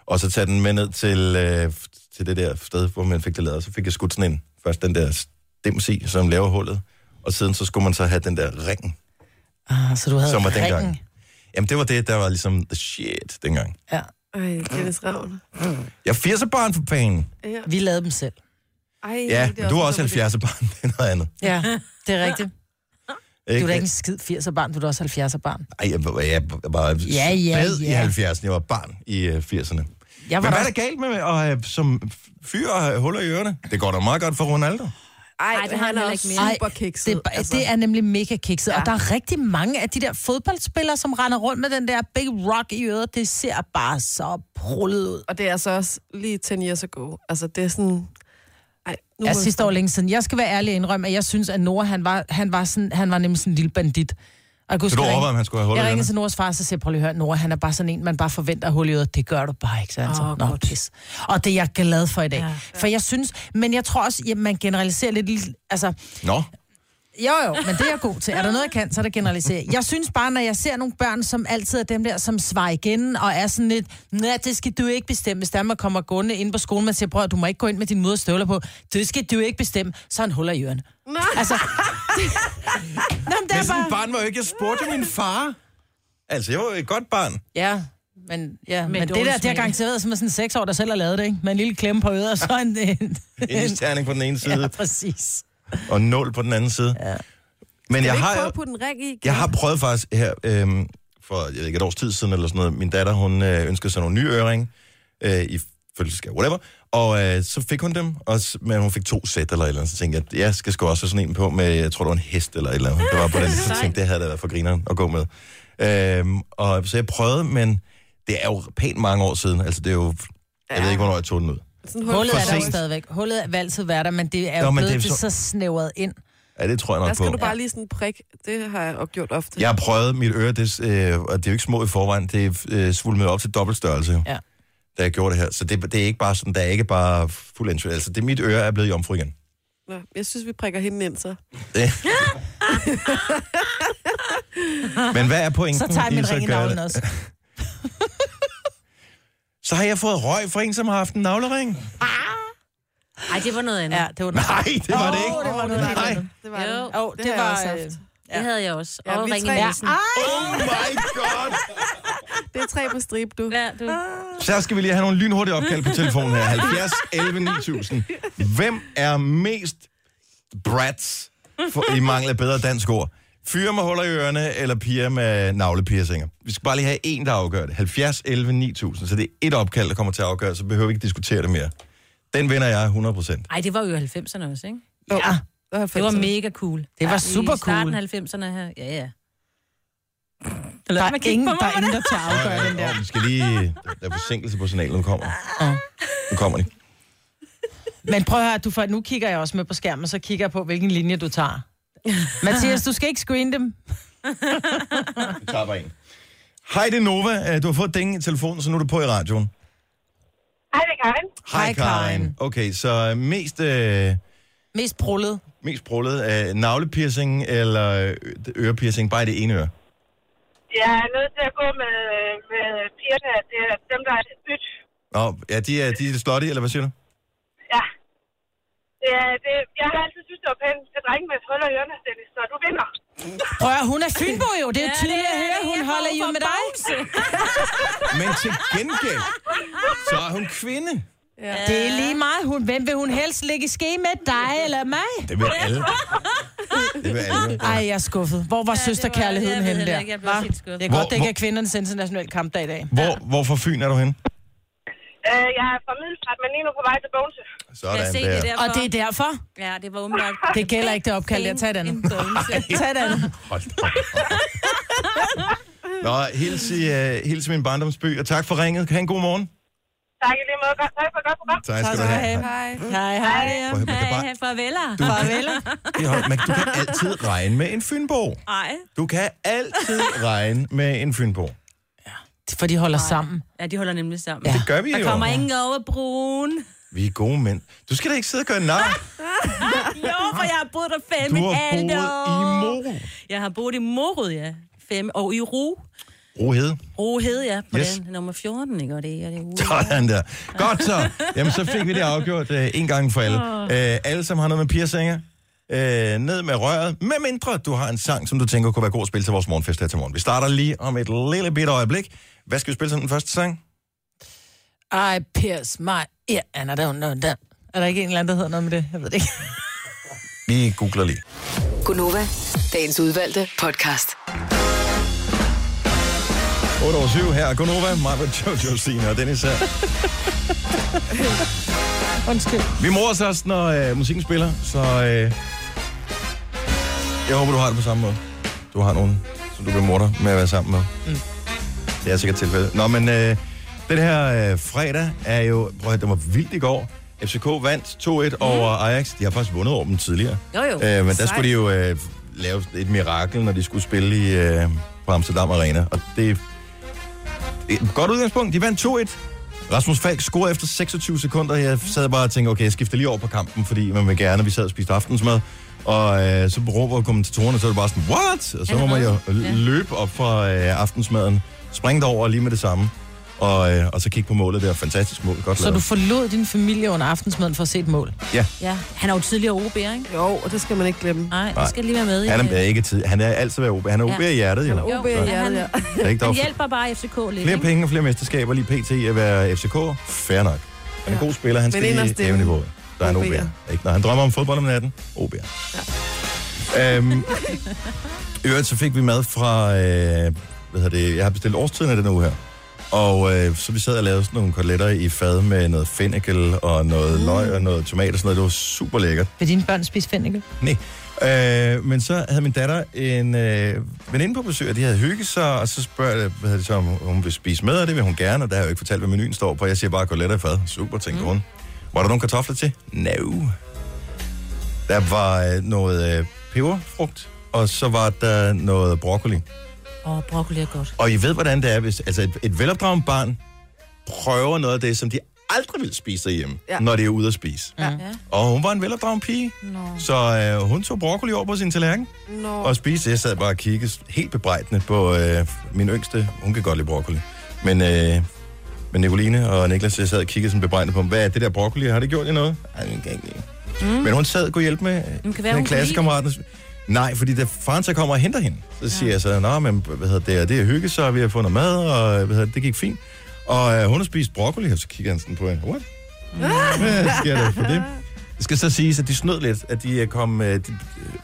Og så tage den med ned til, øh, til det der sted, hvor man fik det lavet. Så fik jeg skudt sådan en, først den der stems i, som laver hullet. Og siden så skulle man så have den der ring. Ah, så du havde som var ringen? dengang. Jamen, det var det, der var ligesom the shit dengang. Ja. Ej, Dennis Ravn. Jeg er firser-barn for pænen. Ja. Vi lavede dem selv. Ej, Ja, det men du er også halvfjerdser-barn. Det er noget andet. Ja, det er rigtigt. Ikke? Du er da ikke en skid firser-barn, du er da også halvfjerdser-barn. Ej, jeg, var- jeg var Ja, ja, spæd i ja. halvfjerdserne. Jeg var barn i uh, firserne. Jeg Men var hvad er da der galt med at uh, som fyr og have huller i ørerne? Det går da meget godt for Ronaldo. Ej, Ej, det har han heller ikke mere. super kikset. Det, altså. det er nemlig mega kikset. Ja. Og der er rigtig mange af de der fodboldspillere, som render rundt med den der big rock i øret. Det ser bare så prullet ud. Og det er så også lige ti years ago. Altså, det er sådan... Ej, nu Ja, må sidste år længe siden. Jeg skal være ærlig og indrømme, at jeg synes, at Nora, han var, han var, sådan, han var nemlig sådan en lille bandit. Og jeg kunne Så du huske, jeg overvejede, ringede- om han skulle have huller i Jeg ringede ørerne? til Noras far, så siger jeg, prøv lige at høre, Nora, han er bare sådan en, man bare forventer at hul i øret. Det gør du bare ikke, så altså. Åh, Nå, godt. pis. Og det er jeg glad for i dag. Ja. Ja. For jeg synes, men jeg tror også, at man generaliserer lidt, altså, Nå, jo, jo, men det er jeg god til. Er der noget, jeg kan, så er det generalisere. Jeg synes bare, når jeg ser nogle børn, som altid er dem der, som svarer igen, og er sådan lidt, nej, det skal du ikke bestemme. Hvis der kommer gående ind på skolen, man siger, prøv, du må ikke gå ind med din moderstøvler på. Det skal du ikke bestemme. Så han huller i ørerne. Altså, det, Nå, men det men er sådan bare... et barn var jo ikke. Jeg spurgte min far. Altså, jeg var jo et godt barn. Ja, men, ja, men, men det dårlig der, det har smag. garanteret som er sådan seks år, der selv har lavet det, ikke? Med en lille klemme på øret, og så en... en, En isterning på den ene side, ja, præcis. og nul på den anden side. Ja. Men Skal jeg vi ikke har, prøve jo- at putte en ring i? jeg har prøvet faktisk her, øhm, for jeg ved ikke, et års tid siden eller sådan noget, min datter, hun øh, ønskede sig nogle nye øring øh, i fødselsdagsgave, whatever, og øh, så fik hun dem, og, s- men hun fik to sæt eller et eller andet, så tænkte jeg, at jeg skal sgu også have sådan en på med, jeg tror, det var en hest eller et eller andet, det var på den, så tænkte jeg, det havde da været for grineren at gå med. Øhm, og så jeg prøvede, men det er jo pænt mange år siden, altså det er jo, jeg ved ikke, hvornår jeg tog den ud. Sådan hul. Hullet For er der jo sent. stadigvæk. Hullet vil altid være der, men det er Nå, jo men blevet det er det så- så snævret ind. Ja, det tror jeg Der nok skal på. du bare lige sådan prik. Det har jeg også gjort ofte. Jeg har prøvet mit øre, det, øh, og det er jo ikke små i forvejen, det er øh, svulmet op til dobbeltstørrelse, Ja. da jeg gjorde det her. Så det, det er ikke bare sådan, der er ikke bare fuld entry. Altså, det mit øre er blevet jomfru igen. Nå, jeg synes, vi prikker hende ind, så. Det. Men hvad er pointen? Så tager jeg i min så ring i gør navlen det? også. Så har jeg fået røg for en, som har haft en navlering. Ej, det var noget andet. Ja, det var noget. Nej, det var det ikke. Åh, det var noget Nej. andet. Det var Jo. det. Åh, det, har jeg var... også øh, haft. Det havde jeg også. Ja, Og vi ringe tre. i næsen. Oh my god! Det er tre på strip, du. Ja, du. Så skal vi lige have nogle lynhurtige opkald på telefonen her. halvfjerds elleve ni tusind. Hvem er mest brats, for, i mangel af bedre dansk ord? Fyre med huller i ørerne, eller piger med navlepiercinger? Vi skal bare lige have en, der afgør det. halvfjerds elleve ni tusind. Så det er et opkald, der kommer til at afgøre, så behøver vi ikke diskutere det mere. Den vinder jeg hundrede procent. Ej, det var jo halvfemserne også, ikke? Ja. Det var mega cool. Det var super I starten cool. af halvfemserne her. Ja, ja. Der er, ingen, der er ingen, der tager afgøre den der. Og vi skal lige... Der er forsinkelse på signalen, nu kommer. Nu kommer de. Men prøv at høre, du får, nu kigger jeg også med på skærmen, så kigger jeg på, hvilken linje du tager. Mathias, du skal ikke screene dem. Vi tager bare en. Hej, det er Nova. Du har fået ding i telefonen, så nu er du på i radioen. Hej, det er Karin. Hej, Hej, Karin. Karin. Okay, så mest... Øh, Mest brullet. mest brullet af navlepiercing eller ørepiercing, bare i det ene øre? Jeg er nødt til at gå med, med pigerne. Det er dem, der er ydt. Nå, ja, de er, de er slutty, eller hvad siger du? Ja. Det er, det, jeg har altid synes, det var pænt til drenge med huller i ørerne, Dennis, så du vinder. Prøv at høre, hun er Fynbo jo. Det er Ja, tydeligt det at er høre, det. hun Jeg holder får jo for med dig. Men til gengæld, så er hun kvinde. Ja. Det er lige meget. Hun, hvem vil hun helst ligge i ske med, dig eller mig? Det vil alle. Det vil alle. Ej, jeg er skuffet. Hvor var ja, søsterkærligheden jeg ved henne heller der? ikke, jeg blev Hva? helt skuffet. Det er Hvor- godt, det ikke hvor- er kvindernes internationale kampdag i dag. Hvor, hvor fra Fyn er du henne? Øh, jeg er fra Middelfart, men lige nu på vej til Bogense. Sådan Jeg se der. det derfor. Og det er derfor. Ja, det var umiddelbart. Det gælder ikke det opkald. Jeg tager et andet. En bonus. Tag et andet. Hold da op. Nå, hils, i, uh, hils i min barndomsby, og tak for ringet. Ha' en god morgen. Tak i lige måde. Godt. Tak for et godt program. Tak skal du have. Hej. Hej, hej. Prøv at høre, man kan Hej, bare- hej, farveler. Farveler. Det hold- man- Du kan altid regne med en Fynbo. Ej. Du kan altid regne med en Fynbo. For de holder sammen. Ja, de holder nemlig sammen. Ja. Det gør vi Der jo. kommer ingen over broen. Vi er gode mænd. Du skal da ikke sidde og gøre nar. Jo, for jeg har boet der fem Du et har halvt boet år. i Morud. Jeg har boet i Morud, ja. Fem år i Ru. Rohede. Rohede, ja. På Yes. den nummer fjorten, ikke? Og det er det Sådan der. Godt så. Jamen, så fik vi det afgjort uh, en gang for alle. Uh, alle, som har noget med piercinger, uh, ned med røret. Med mindre du har en sang, som du tænker kunne være god at spille til vores morgenfest her til morgen. Vi starter lige om et lille bitte øjeblik. Hvad skal vi spille som den første sang? I pierce my ear, and I don't know that. Er der ikke en eller anden, der hedder noget med det? Jeg ved det ikke. Vi googler lige. Gunova, dagens udvalgte podcast. otte over syv her er Gunova, Marve, Jojo, Signe og Dennis her. Undskyld. Vi morer os, når øh, musikken spiller, så øh, jeg håber, du har det på samme måde. Du har nogen, som du vil mor dig med at være sammen med. Mm. Det er sikkert tilfældet. Nå, men øh, den her øh, fredag er jo, prøv at det var vildt i går. F C K vandt to et mm. over Ajax. De har faktisk vundet over dem tidligere. Jo, jo. Øh, men der skulle de jo øh, lave et mirakel, når de skulle spille i, øh, på Amsterdam Arena. Og det er et godt udgangspunkt. De vandt to et. Rasmus Falk scorede efter seksogtyve sekunder. Jeg sad bare og tænkte, okay, jeg skifter lige over på kampen, fordi man vil gerne, vi sad og spiste aftensmad. Og øh, så råber kommentatorerne, så er det bare sådan, what? Og så må man jo løbe op fra øh, aftensmaden, springe over lige med det samme. Og, øh, og så kigge på målet der. Fantastisk mål. Godt så lavet. Du forlod din familie under aftensmaden for at se et mål? Ja. Ja, han er jo tidligere O B'er, ikke? Jo, og det skal man ikke glemme. Nej, det skal lige være med i. Han er ikke tid. Han er altid været O B. Han er O B i hjertet, jo. Han er O B i hjertet, ja. Er ikke Han dog hjælper bare F C K lidt, flere ikke? penge og flere mesterskaber lige pt. At være F C K? Fair nok. Han er en god spiller. Han skal lige hæve niveauet. Der er en O B'er. Ikke? Når han drømmer om fodbold om natten, O B'er. Ja. Øhm, I øvrigt så fik vi mad fra, øh, hvad hedder det, jeg har bestilt årstiden af den uge her. Og øh, så vi sad og lavede sådan nogle koteletter i fad med noget fennikel og noget mm. løg og noget tomat og sådan noget. Det var super lækkert. Vil dine børn spise fennikel? Nej. Øh, men så havde min datter en øh, veninde på besøg, og de havde hygget sig, og så spørger jeg, hvad det så, om hun vil spise med, og det vil hun gerne, og der har jeg jo ikke fortalt, hvad menuen står på. Jeg siger bare koteletter i fad. Super, tænkte mm. hun. Var der nogle kartofler til? No. Der var øh, noget øh, peberfrugt, og så var der noget broccoli. Åh, oh, broccoli er godt. Og I ved, hvordan det er, hvis altså et, et velopdraget barn prøver noget af det, som de aldrig vil spise derhjemme, ja. Når det er ude at spise. Ja. Og hun var en velopdraget pige, no. så øh, hun tog broccoli over på sin tallerken no. og spiste. Jeg sad bare og kiggede helt bebrejdende på øh, min yngste. Hun kan godt lide broccoli. Men, øh, men Nicoline og Niklas, jeg sad og kiggede sådan bebrejdende på, hvad er det der broccoli? Har det gjort i noget? Ej, det kan ikke. Mm. Men hun sad og kunne hjælpe med den klassekammeraten. Nej, fordi da faren så kommer og henter hende, så siger ja. jeg så, nå, men hvad hedder det, det er hygge, så vi har fundet mad, og hvad hedder det, det gik fint. Og øh, hun har spist broccoli, og så kigger han sådan på hende. What? Mm. Hvad sker der for det? Det skal så siges, at de snød lidt, at de kom med uh,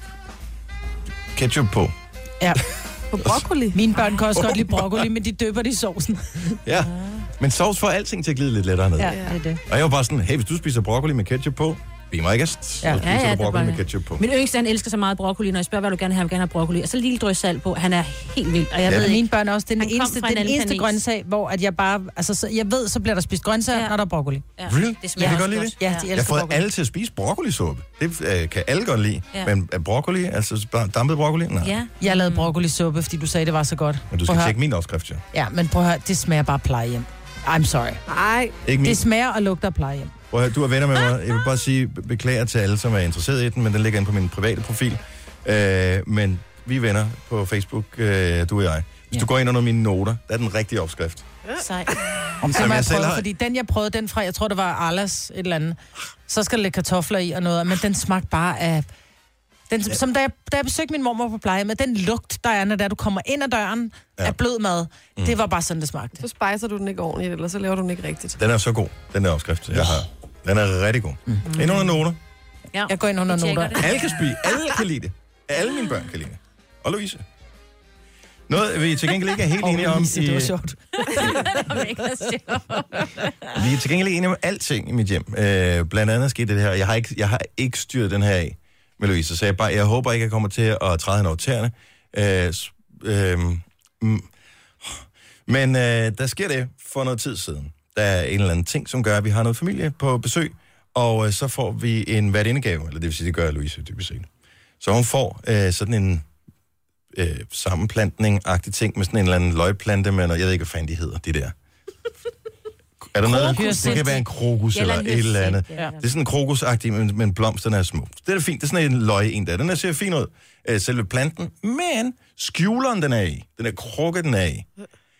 ketchup på. Ja. På broccoli? Mine børn kan også godt lide broccoli, men de døber det i sovsen. Ja, men sovs får alting til at glide lidt lettere ned. Ja, det er det. Og jeg var bare sådan, hey, hvis du spiser broccoli med ketchup på, be my guest. Ja, så ja, ja, broccoli bare... med ketchup på. Min yngste, han elsker så meget broccoli, når jeg spørger, hvad du gerne vil have, han vil gerne have broccoli. Og så lille drøs salt på. Han er helt vild. Og jeg ja. ved Mine ikke, børn er også den eneste, den eneste planet. grøntsag, hvor at jeg bare... Altså, så jeg ved, så bliver der spist grøntsager, ja. Når der er broccoli. Ja. Really? Det smager ja, også godt godt. Det? Ja, de elsker jeg har fået broccoli. alle til at spise broccolisuppe. Det øh, kan alle godt lide. Ja. Men er broccoli, altså dampet broccoli? Nej. Ja. Jeg lavede broccolisuppe, fordi du sagde, det var så godt. Men du skal tjekke min opskrift, jo. Ja, men prøv at høre, det smager bare plejehjem. I'm sorry. Nej. Det smager og lugter plejehjem. Prøv at høre, du er venner med mig. Jeg vil bare sige beklager til alle, som er interesseret i den, men den ligger inde på min private profil. Øh, men vi er venner på Facebook, øh, du og jeg. Hvis ja. du går ind under mine noter, der er den rigtige opskrift. Sej. Om så jeg prøve, har... fordi den jeg prøvede, den fra, jeg tror det var Arlas et eller andet, så skal der lægge kartofler i og noget, men den smagte bare af... Den, ja. Som da jeg, da jeg besøgte min mormor på pleje, med den lugt, der er, når der, du kommer ind ad døren ja. af blød mad, mm. det var bare sådan, det smagte. Så spicer du den ikke ordentligt, eller så laver du den ikke rigtigt. Den er så god, den der opskrift, jeg har. Den er rigtig god. Mm. Ind under noter. Ja. Jeg går ind under noter. Alle kan spise, alle kan lide det. Alle mine børn kan lide det. Og Louise. Noget, vi til gengæld ikke er helt enige om... I... Det var sjovt. Vi er til gengæld enige om alting i mit hjem. Øh, blandt andet skete det her. Jeg har ikke, jeg har ikke styret den her af med Louise, så jeg, bare, jeg håber ikke, jeg kommer til at træde hende over tæerne. Øh, øh, mm. Men øh, der sker det for noget tid siden. Der er en eller anden ting, som gør, at vi har noget familie på besøg, og øh, så får vi en værtindegave, eller det vil sige, det gør Louise dybest set. Så hun får øh, sådan en øh, sammenplantning-agtig ting med sådan en eller anden løgplante, men jeg ved ikke, hvad fanden de hedder, de der. Er der noget? Det kan være en krokus eller et eller andet. Ja. Det er sådan en krokusagtig, men, men blomsterne er små. Det er fint. Det er sådan en løg en der. Den er ser fin ud, øh, selve planten. Men skjuleren, den er i, den er krukke, den er i,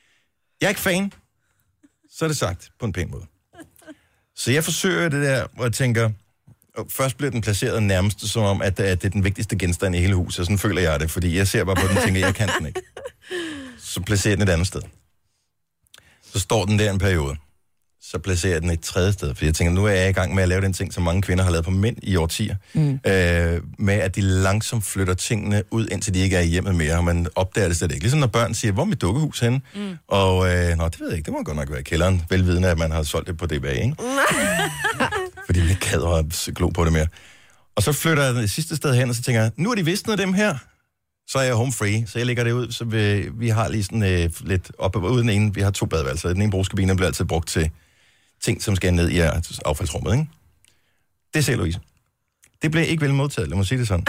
Jeg er ikke fan. Så er det sagt på en pæn måde. Så jeg forsøger det der, hvor jeg tænker, først bliver den placeret nærmest som om, at det er den vigtigste genstand i hele huset. Sådan føler jeg det, fordi jeg ser bare på den og tænker, jeg kan den ikke. Så placerer den et andet sted. Så står den der en periode. Så placerer jeg den et tredje sted, fordi jeg tænker, nu er jeg i gang med at lave den ting, som mange kvinder har lavet på mænd i årtier. Mm. Øh, med at de langsomt flytter tingene ud, indtil de ikke er i hjemmet mere, og man opdager det slet ikke. Ligesom når børn siger, hvor er mit dukkehus henne? Mm. Og, øh, nå, det ved jeg ikke, det må godt nok være i kælderen, velvidende, at man har solgt det på D B A, ikke? Fordi man ikke kader at glo på det mere. Og så flytter jeg det sidste sted hen, og så tænker jeg, nu er de visnet dem her. Så er jeg home free, så jeg lægger det ud, så vi, vi har lige sådan øh, lidt op og uden en. Vi har to badeværelser. Den ene brugskabine bliver altid brugt til ting, som skal ned i affaldsrummet, ikke? Det ser Louise. Det bliver ikke vel modtaget, lad mig sige det sådan.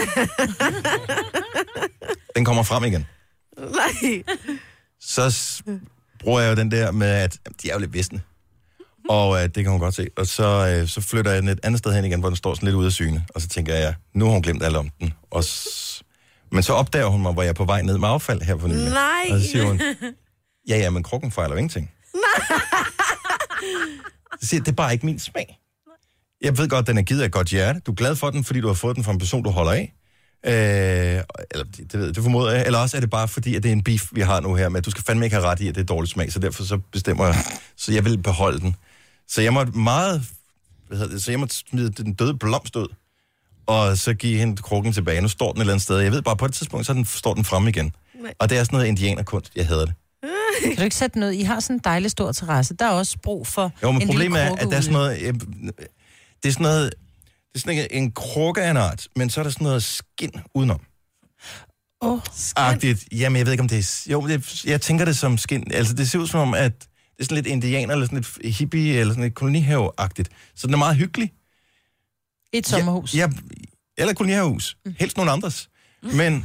Den kommer frem igen. Nej. Så bruger jeg jo den der med, at de er jo lidt visne. Og øh, det kan hun godt se. Og så, øh, så flytter jeg den et andet sted hen igen, hvor den står sådan lidt ude af syne. Og så tænker jeg, nu har hun glemt alt om den. Og s- Men så opdager hun mig, hvor jeg er på vej ned med affald her for nylig. Nej. Og så siger hun, ja, ja, men krukken fejler jo ingenting. Nej. Så siger jeg, det er bare ikke min smag. Jeg ved godt, den er givet af godt hjerte. Du er glad for den, fordi du har fået den fra en person, du holder af. Øh, eller det, det ved jeg, det formoder jeg. Eller også er det bare fordi, at det er en beef, vi har nu her med, at du skal fandme ikke have ret i, at det er dårlig smag, så derfor så bestemmer jeg, så jeg vil beholde den. Så jeg måtte meget, hvad hedder det, så jeg måtte smide den døde blomst ud, og så give hende krukken tilbage. Nu står den et eller andet sted. Jeg ved bare, på et tidspunkt, så den, står den frem igen. Nej. Og det er sådan noget indianerkunst. Jeg hader det. Kan du ikke sætte noget? I har sådan en dejlig stor terrasse. Der er også brug for jo, men en problemet lille er, at der er sådan noget... Jeg, det er sådan noget... Det er sådan en, en krukke af en art, men så er der sådan noget skin udenom. Åh, oh, agtigt. Jamen, jeg ved ikke, om det er... Jo, det, jeg tænker det som skin. Altså, det ser ud som om, at det er sådan lidt indianer, eller sådan lidt hippie, eller sådan lidt kolonihave-agtigt. Så den er meget hyggelig. Et sommerhus. Ja, ja, eller kolonihavehus. Helst nogen andres. Men...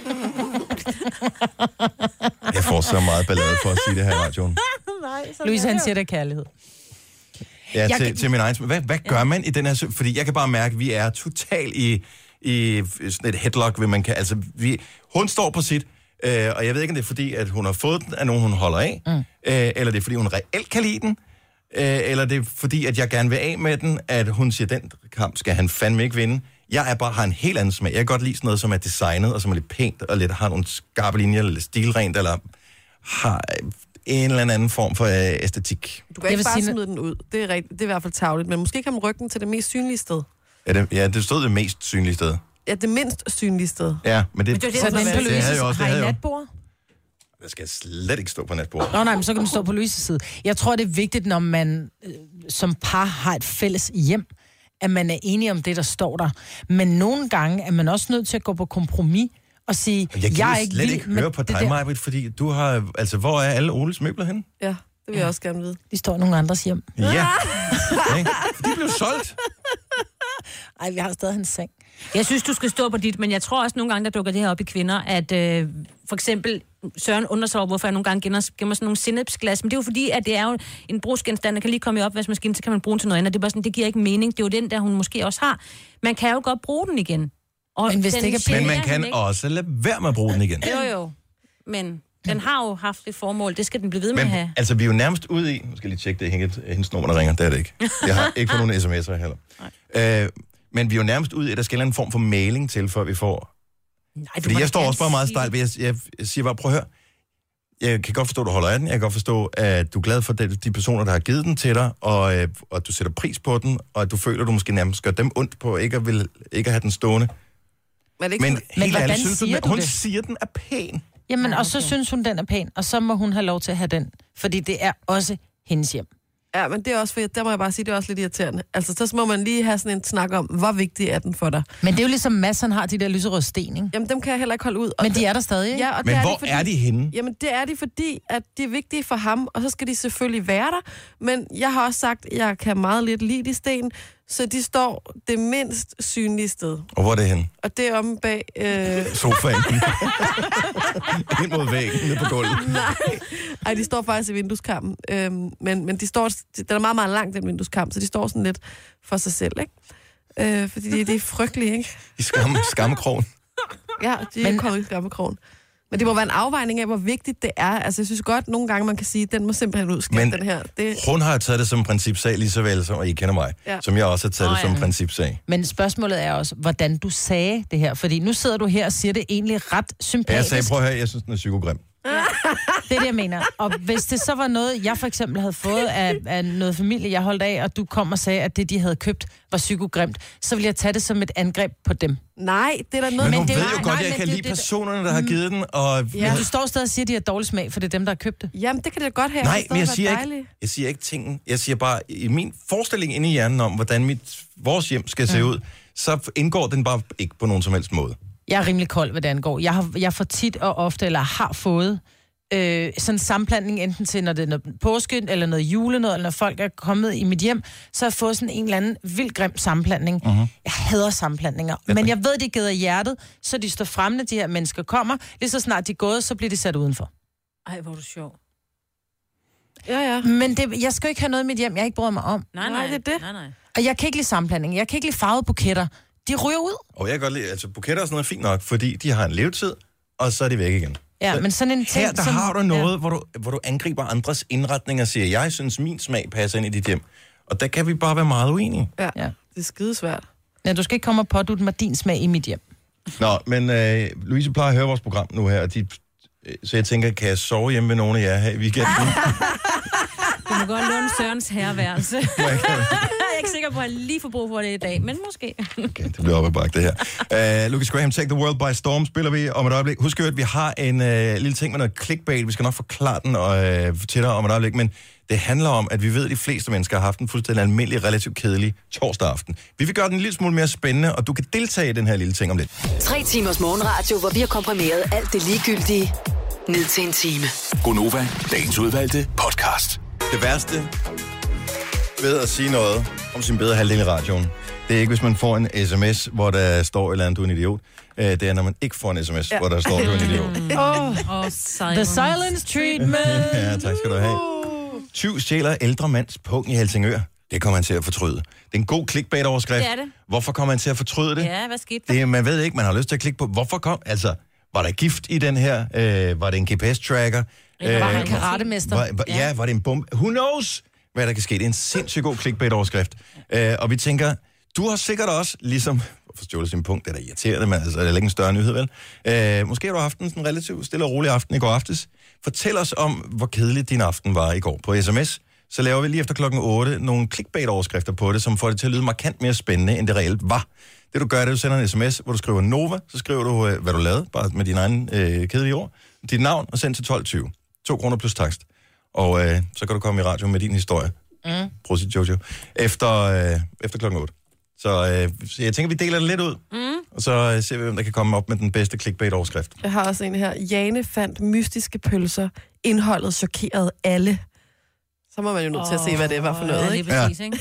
Jeg får så meget ballade for at sige det her i radioen. Louise, han siger det kærlighed. Ja, Jeg til, kan... til min egen... Hvad, hvad gør man i den her... Fordi jeg kan bare mærke, at vi er totalt i, i sådan et headlock, hvor man kan... Altså, vi, hun står på sit, øh, og jeg ved ikke, om det er fordi, at hun har fået den af nogen, hun holder af, mm. øh, eller det er fordi, hun reelt kan lide den, øh, eller det er fordi, at jeg gerne vil af med den, at hun siger, den kamp skal han fandme ikke vinde. Jeg er bare, har en helt anden smag. Jeg kan godt lide sådan noget, som er designet, og som er lidt pænt, og lidt har nogle skarpe linjer, eller lidt stilrent, eller har en eller anden form for øh, æstetik. Du kan ikke bare sige... smide den ud. Det er, rigt... det er i hvert fald tarveligt, men måske kan man rykke den til det mest synlige sted. Ja, det, ja, det stod det mest synlige sted. Ja, det mindst synlige sted. Ja, men det... Men det, det, det, det, det, det havde jo også. Har I natbord? Jeg skal slet ikke stå på natbordet. Nå nej, men så kan du stå på Louise's side. Jeg tror, det er vigtigt, når man øh, som par har et fælles hjem, at man er enige om det, der står der. Men nogle gange er man også nødt til at gå på kompromis og sige, jeg, jeg er ikke slet ikke høre på dig, Majbrit, fordi du har... Altså, hvor er alle Oles møbler henne? Ja, det vil ja. jeg også gerne vide. De står i nogle andres hjem. Ja. Ja. De blev solgt. Ej, vi har stadig hans seng. Jeg synes, du skal stå på dit, men jeg tror også nogle gange, der dukker det her op i kvinder, at øh, for eksempel Søren undrer sig over, hvorfor jeg nogle gange gemmer, gemmer sådan nogle sennepsglas, men det er jo fordi, at det er jo en brugsgenstand, der kan lige komme i opvaskemaskinen, så kan man bruge den til noget andet. Det er bare sådan, det giver ikke mening. Det er jo den, der hun måske også har. Man kan jo godt bruge den igen. Og men, hvis det ikke er men man kan også lade være med at bruge den igen. Jo, jo. Men den har jo haft et formål. Det skal den blive ved med men, at have. Altså, vi er jo nærmest ude i... Nu skal jeg lige tjekke det. Hendes, hendes nummer, der ringer. Det er det ikke. Jeg har ikke fået nogen sms'er heller. Øh, men vi er jo nærmest ude i, at der skal en form for mailing til, før vi får... Nej, fordi jeg står også bare meget stejlt ved, jeg, jeg, jeg siger bare, prøv at høre. Jeg kan godt forstå, at du holder af den. Jeg kan godt forstå, at du er glad for de, de personer, der har givet den til dig, og, og at du sætter pris på den, og at du føler, at du måske nærmest gør dem ondt på ikke at, vil, ikke at have den stående. Men, ikke, men helt ærligt, synes du, hun det? siger, den er pæn. Jamen, og så synes hun, den er pæn, og så må hun have lov til at have den, fordi det er også hendes hjem. Ja, men det er også, for der må jeg bare sige, det er også lidt irriterende. Altså, så må man lige have sådan en snak om, hvor vigtig er den for dig. Men det er jo ligesom Mads, han har de der lyserøde sten, ikke? Jamen, dem kan jeg heller ikke holde ud. Og men de er der stadig, ikke? Ja, og men er hvor de, fordi, er de henne? Jamen, det er de, fordi at de er vigtige for ham, og så skal de selvfølgelig være der. Men jeg har også sagt, at jeg kan meget lidt lide de sten, så de står det mindst synlige sted. Og hvor er det henne? Og det er omme bag... Øh... sofaen. Ind mod væggen, nede på gulvet. Nej, Ej, de står faktisk i vindueskampen. Øhm, men, men de står... Den er meget, meget lang, den vindueskamp, så de står sådan lidt for sig selv, ikke? Øh, fordi det, det er frygteligt, ikke? I skam, skammekrogen. Ja, de er men... kommet i skammekrogen. Men det må være en afvejning af, hvor vigtigt det er. Altså, jeg synes godt, nogle gange man kan sige, at den må simpelthen udskifte, Men den her. Det... hun har taget det som principsag lige så vel, som I kender mig. Ja. Som jeg også har taget oh, det som ja. principsag. Men spørgsmålet er også, hvordan du sagde det her. Fordi nu sidder du her og siger det egentlig ret sympatisk. Jeg sagde, prøv at høre, jeg synes, den er psykogrim. Det er det, jeg mener. Og hvis det så var noget, jeg for eksempel havde fået af, af noget familie, jeg holdt af, og du kom og sagde, at det, de havde købt, var psykogrimt, så ville jeg tage det som et angreb på dem. Nej, det er der noget... Men hun det, ved nej, jo godt, nej, at jeg kan det, lide det, personerne, der har givet den, og... Ja. Men du står stadig og siger, at de har dårlig smag, for det er dem, der har købt det. Jamen, det kan det godt have. Nej, men jeg siger, ikke, jeg siger ikke tingen. Jeg siger bare, i min forestilling inde i hjernen om, hvordan mit, vores hjem skal se mm. ud, så indgår den bare ikke på nogen som helst måde. Jeg er rimelig kold, hvad det angår. Jeg har, jeg får tit og ofte, eller har fået... Øh, sådan en sammenplantning, enten til, når det er noget påske, eller noget julenød, eller når folk er kommet i mit hjem, så har jeg fået sådan en eller anden vild grim sammenplantning. Uh-huh. Jeg hader sammenplantninger, ja, men jeg ved, de gider hjertet, så de står fremme, når de her mennesker kommer. Lige så snart de er gået, så bliver de sat udenfor. Ej, hvor er du sjov. Ja, ja. Men det, jeg skal jo ikke have noget i mit hjem, jeg ikke bryder mig om. Nej, nej, det er det. Nej, nej. Og jeg kan ikke lide sammenplantning. Jeg kan ikke lide farvede buketter. De ryger ud. Og jeg kan godt lide, altså buketter og sådan noget er fint nok, fordi de har en levetid, og så er de væk igen. Ja, så men sådan en ting, her, der som, har du noget, ja. hvor, du, hvor du angriber andres indretninger og siger, jeg synes, min smag passer ind i dit hjem. Og der kan vi bare være meget uenige. Ja, ja. Det er skidesvært. Ja, du skal ikke komme og pådutte mig din smag i mit hjem. Nå, men øh, Louise plejer at høre vores program nu her, og de, øh, så jeg tænker, kan jeg sove hjemme med nogle af jer her i weekenden? Du må godt låne Sørens herreværelse. Jeg er ikke sikker på, at jeg lige får brug for det i dag, men måske. Okay, det bliver op ad bakke, det her. Uh, Lucas Graham, Take the World by Storm, spiller vi om et øjeblik. Husk jo, at vi har en uh, lille ting med noget clickbait. Vi skal nok forklare den uh, til dig om et øjeblik, men det handler om, at vi ved, at de fleste mennesker har haft en fuldstændig almindelig, relativt kedelig torsdag aften. Vi vil gøre den en lille smule mere spændende, og du kan deltage i den her lille ting om lidt. Tre timers morgenradio, hvor vi har komprimeret alt det ligegyldige ned til en time. Gonova, dagens udvalgte podcast. Det værste ved at sige noget om sin bedre halvdel i radioen, det er ikke, hvis man får en sms, hvor der står et eller andet, du er en idiot. Det er, når man ikke får en sms, ja. hvor der står, du er en idiot. Oh, oh, the silence treatment. Ja, tak skal du have. Tyv stjæler ældre mands pung i Helsingør. Det kommer han til at fortryde. Det er en god clickbait-overskrift. Det er det. Hvorfor kommer han til at fortryde det? Ja, hvad skete der? Det, man ved ikke, man har lyst til at klikke på. Hvorfor kom... Altså, var der gift i den her? Øh, var det en G P S-tracker? Eller var han karatemester? Var, var, ja, var det en bombe? Who knows, hvad der kan ske? Det er en sindssygt god clickbait-overskrift. Øh, og vi tænker, du har sikkert også, ligesom... Forstjålet sin punkt, det er da irriterende, men altså, det er ikke en større nyhed, vel? Øh, måske har du haft en sådan relativt stille og rolig aften i går aftes. Fortæl os om, hvor kedelig din aften var i går. På sms, så laver vi lige efter klokken otte nogle clickbait-overskrifter på det, som får det til at lyde markant mere spændende, end det reelt var. Det du gør, det er, at du sender en sms, hvor du skriver Nova, så skriver du, øh, hvad du lavede, bare med din egen øh, kedelige ord, dit navn, og send til tolv tyve. To kroner plus takst. Og øh, så kan du komme i radio med din historie. Mm. Prosit Jojo. Efter, øh, efter klokken otte. Så, øh, så jeg tænker, vi deler det lidt ud, mm. og så øh, ser vi, hvem der kan komme op med den bedste clickbait-overskrift. Jeg har også en her. Jane fandt mystiske pølser. Indholdet chokerede alle. Så må man jo nødt oh, til at se, hvad det var for noget. Ja, lige præcis, ja. Ikke?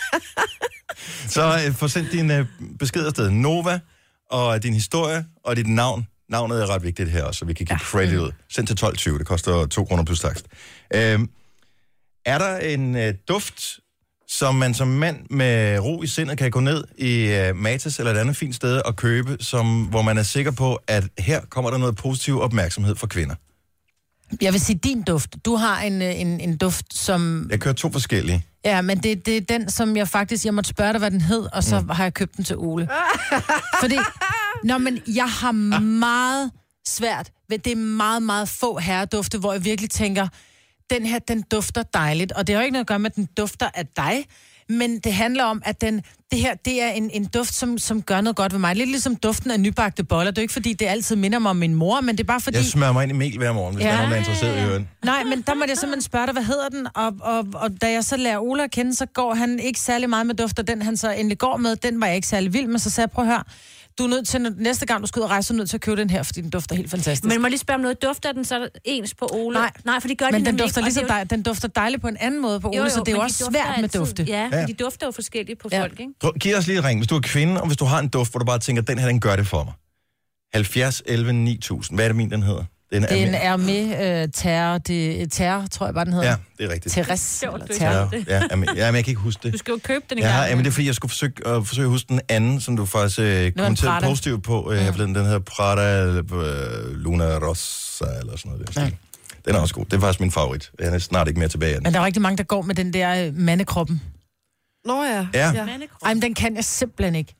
Så øh, få sendt din øh, besked afsted. Nova, og din historie, og dit navn. Navnet er ret vigtigt her også, så vi kan give ja. credit ud. Send til tolv tyve, det koster to kroner plus takst. Øh, er der en øh, duft, som man som mand med ro i sindet kan gå ned i uh, Matas eller et andet fint sted og købe, som, hvor man er sikker på, at her kommer der noget positiv opmærksomhed for kvinder? Jeg vil sige din duft. Du har en, en, en duft, som... Jeg kører to forskellige. Ja, men det, det er den, som jeg faktisk... Jeg måtte spørge dig, hvad den hed, og så mm. har jeg købt den til Ole. Fordi... Nå, men jeg har meget svært ved det er meget, meget få herredufte, hvor jeg virkelig tænker... Den her, den dufter dejligt, og det har jo ikke noget at gøre med, at den dufter af dig, men det handler om, at den, det her, det er en, en duft, som, som gør noget godt ved mig. Lidt ligesom duften af nybagte boller. Det er ikke, fordi det altid minder mig om min mor, men det er bare fordi... Jeg smører mig ind i mel hver morgen, hvis ja. der er nogen, der er interesseret i øren. Nej, men der må jeg simpelthen spørge dig, hvad hedder den? Og, og, og da jeg så lærer Ola at kende, så går han ikke særlig meget med dufter. Den han så endelig går med, den var jeg ikke særlig vild med, så sagde jeg, prøv at høre. Du er nødt til, næste gang du skal ud og rejse, så er nødt til at købe den her, fordi den dufter helt fantastisk. Men må lige spørge om noget, dufter den så ens på Ole? Nej, Nej for det gør men de den dufter, ikke, ligesom dej, den dufter dejligt på en anden måde på Ole, jo, jo, så det er jo også de svært med dufte. Ja, ja, de dufter jo forskelligt på ja. folk, ikke? Prøv, giv os lige et ring, hvis du er kvinde, og hvis du har en duft, hvor du bare tænker, den her, den gør det for mig. halvfjerds elleve ni tusind. Hvad er det min, den hedder? Den Det er en Hermé uh, terre, det, terre, tror jeg bare, den hedder. Ja, det er rigtigt. Terres. Sjovt, du Ja, ikke ja, men, ja, men jeg kan ikke huske det. Du skal jo købe den i Ja, gang. ja, men det er fordi, jeg skulle forsøge, øh, forsøge at huske den anden, som du faktisk øh, kommenterede Prada. positivt på. Øh, her forleden. Den hedder Prada øh, Luna Rossa, eller sådan noget. Den, ja. Den er også god. Det er faktisk min favorit. Jeg er snart ikke mere tilbage af den. Men der er rigtig mange, der går med den der øh, mandekroppen. Nå ja. Ja. ja. Ej, men den kan jeg simpelthen ikke.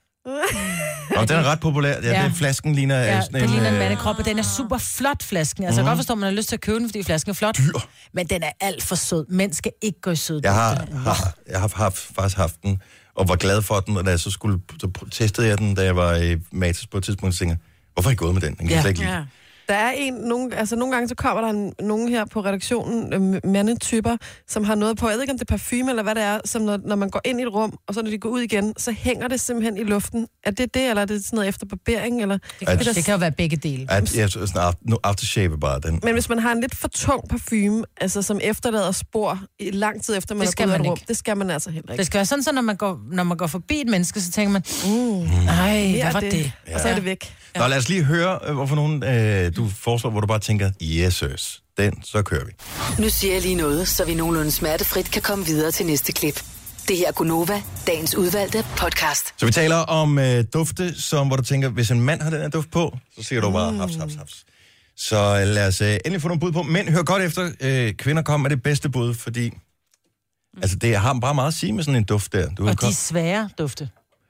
Og den er ret populær. Ja, Ja. Den flasken ligner Ja, sådan det ligner en øh, mandekrop, og den er super flot, flasken. Altså, jeg kan godt forstå, at man har lyst til at købe den, fordi flasken er flot. dyr. Men den er alt for sød. Mænd skal ikke gå i sød. Jeg har, har, jeg har haft, faktisk haft den, og var glad for den, og da jeg så skulle, så testede jeg den, da jeg var i Matas på et tidspunkt, og tænkte, hvorfor har jeg gået med den? Den kan jeg Ja. slet ikke lide. Ja. Der er en, nogle, altså nogle gange så kommer der en, nogen her på redaktionen, øh, mandetyper, som har noget på, jeg ved ikke om det er parfume eller hvad det er, som når, når man går ind i et rum, og så når de går ud igen, så hænger det simpelthen i luften. Er det det, eller er det sådan noget efter barbering? Eller? Det kan, det kan jo være begge dele. At, jeg synes, sådan after, no, aftershave er bare den. Men hvis man har en lidt for tung parfume, altså som efterlader spor i lang tid efter, man Det er skal gået ud af man et rum, ikke. det skal man altså heller ikke. Det skal være sådan, så når man går, når man går forbi et menneske, så tænker man, Uh, nej, mere hvad var det. det? Ja. Og så er det væk. Nå, lad os lige høre, øh, hvorfor nogen øh, du foreslår, hvor du bare tænker, yes, sirs. Den, så kører vi. Nu siger jeg lige noget, så vi nogenlunde smertefrit kan komme videre til næste klip. Det her er Gunova, dagens udvalgte podcast. Så vi taler om øh, dufte, som hvor du tænker, hvis en mand har den her duft på, så siger du bare haps, haps, haps. Så øh, lad os øh, endelig få nogle bud på. Mænd, hør godt efter. Øh, kvinder kommer med det bedste bud, fordi altså, det har bare meget at sige med sådan en duft der. Du Og kom. de svære dufte.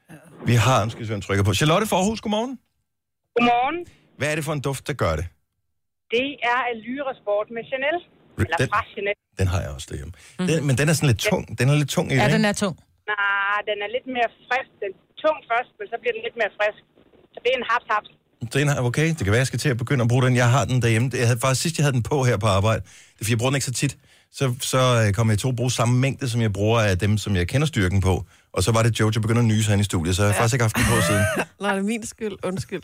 Vi har, nu skal vi se, en trykker på. Charlotte Forhus, godmorgen. Godmorgen. Hvad er det for en duft, der gør det? Det er Allure Sport med Chanel. Eller Den, fra Chanel. den har jeg også derhjemme. Mm. Den, men den er sådan lidt tung. Den er lidt tung i Ja, det, den ikke? er tung. Nej, den er lidt mere frisk. Den er tung først, men så bliver den lidt mere frisk. Så det er en haps-haps. Den er okay. Det kan være, jeg skal til at begynde at bruge den. Jeg har den derhjemme. Jeg havde faktisk sidst, jeg havde den på her på arbejde. Det er fordi, jeg bruger den ikke så tit. Så, så øh, kommer jeg til at bruge samme mængde, som jeg bruger af dem, som jeg kender styrken på. Og så var det Jojo begynder at nyse herinde i studiet, så jeg har ja. faktisk ikke haft den på siden. Nej, det er min skyld. Undskyld.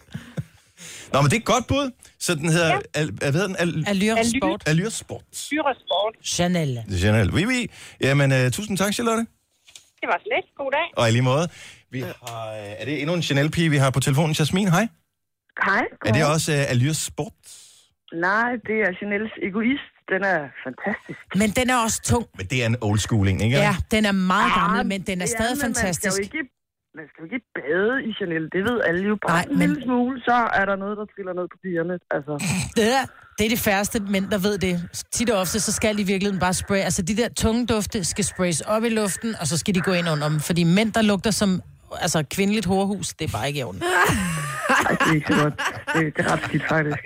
Nå, men det er et godt bud. Så den hedder... Ja. Al, hvad hedder den? Al, Allure Sport. Allure Sport. Allure Sport. Chanel. Det er Chanel. Oui, oui. Jamen, uh, tusind tak, Charlotte. Det var slet. God dag. Og i lige måde. Vi har, uh, er det endnu en Chanel-pige, vi har på telefonen? Jasmin, hej. Hej. Er det også uh, Allure Sport? Nej, det er Chanels Egoist. Den er fantastisk. Men den er også tung. Men det er en old school en, ikke? Ja, den er meget gammel, men den er Ja, stadig men fantastisk. Man skal, jo ikke, man skal jo ikke bade i Chanel. Det ved alle jo bare. Nej, En men- lille smule, så er der noget, der triller ned på pigerne. Altså. Det er, det er de færreste mænd, der ved det. Tit og ofte, så skal de i virkeligheden bare spraye. Altså, de der tunge dufte skal sprays op i luften, og så skal de gå ind under dem. Fordi mænd, der lugter som altså, kvindeligt hårhus, det er bare ikke i orden. Ej, det er ikke så godt. Det, det er ret skidt, faktisk.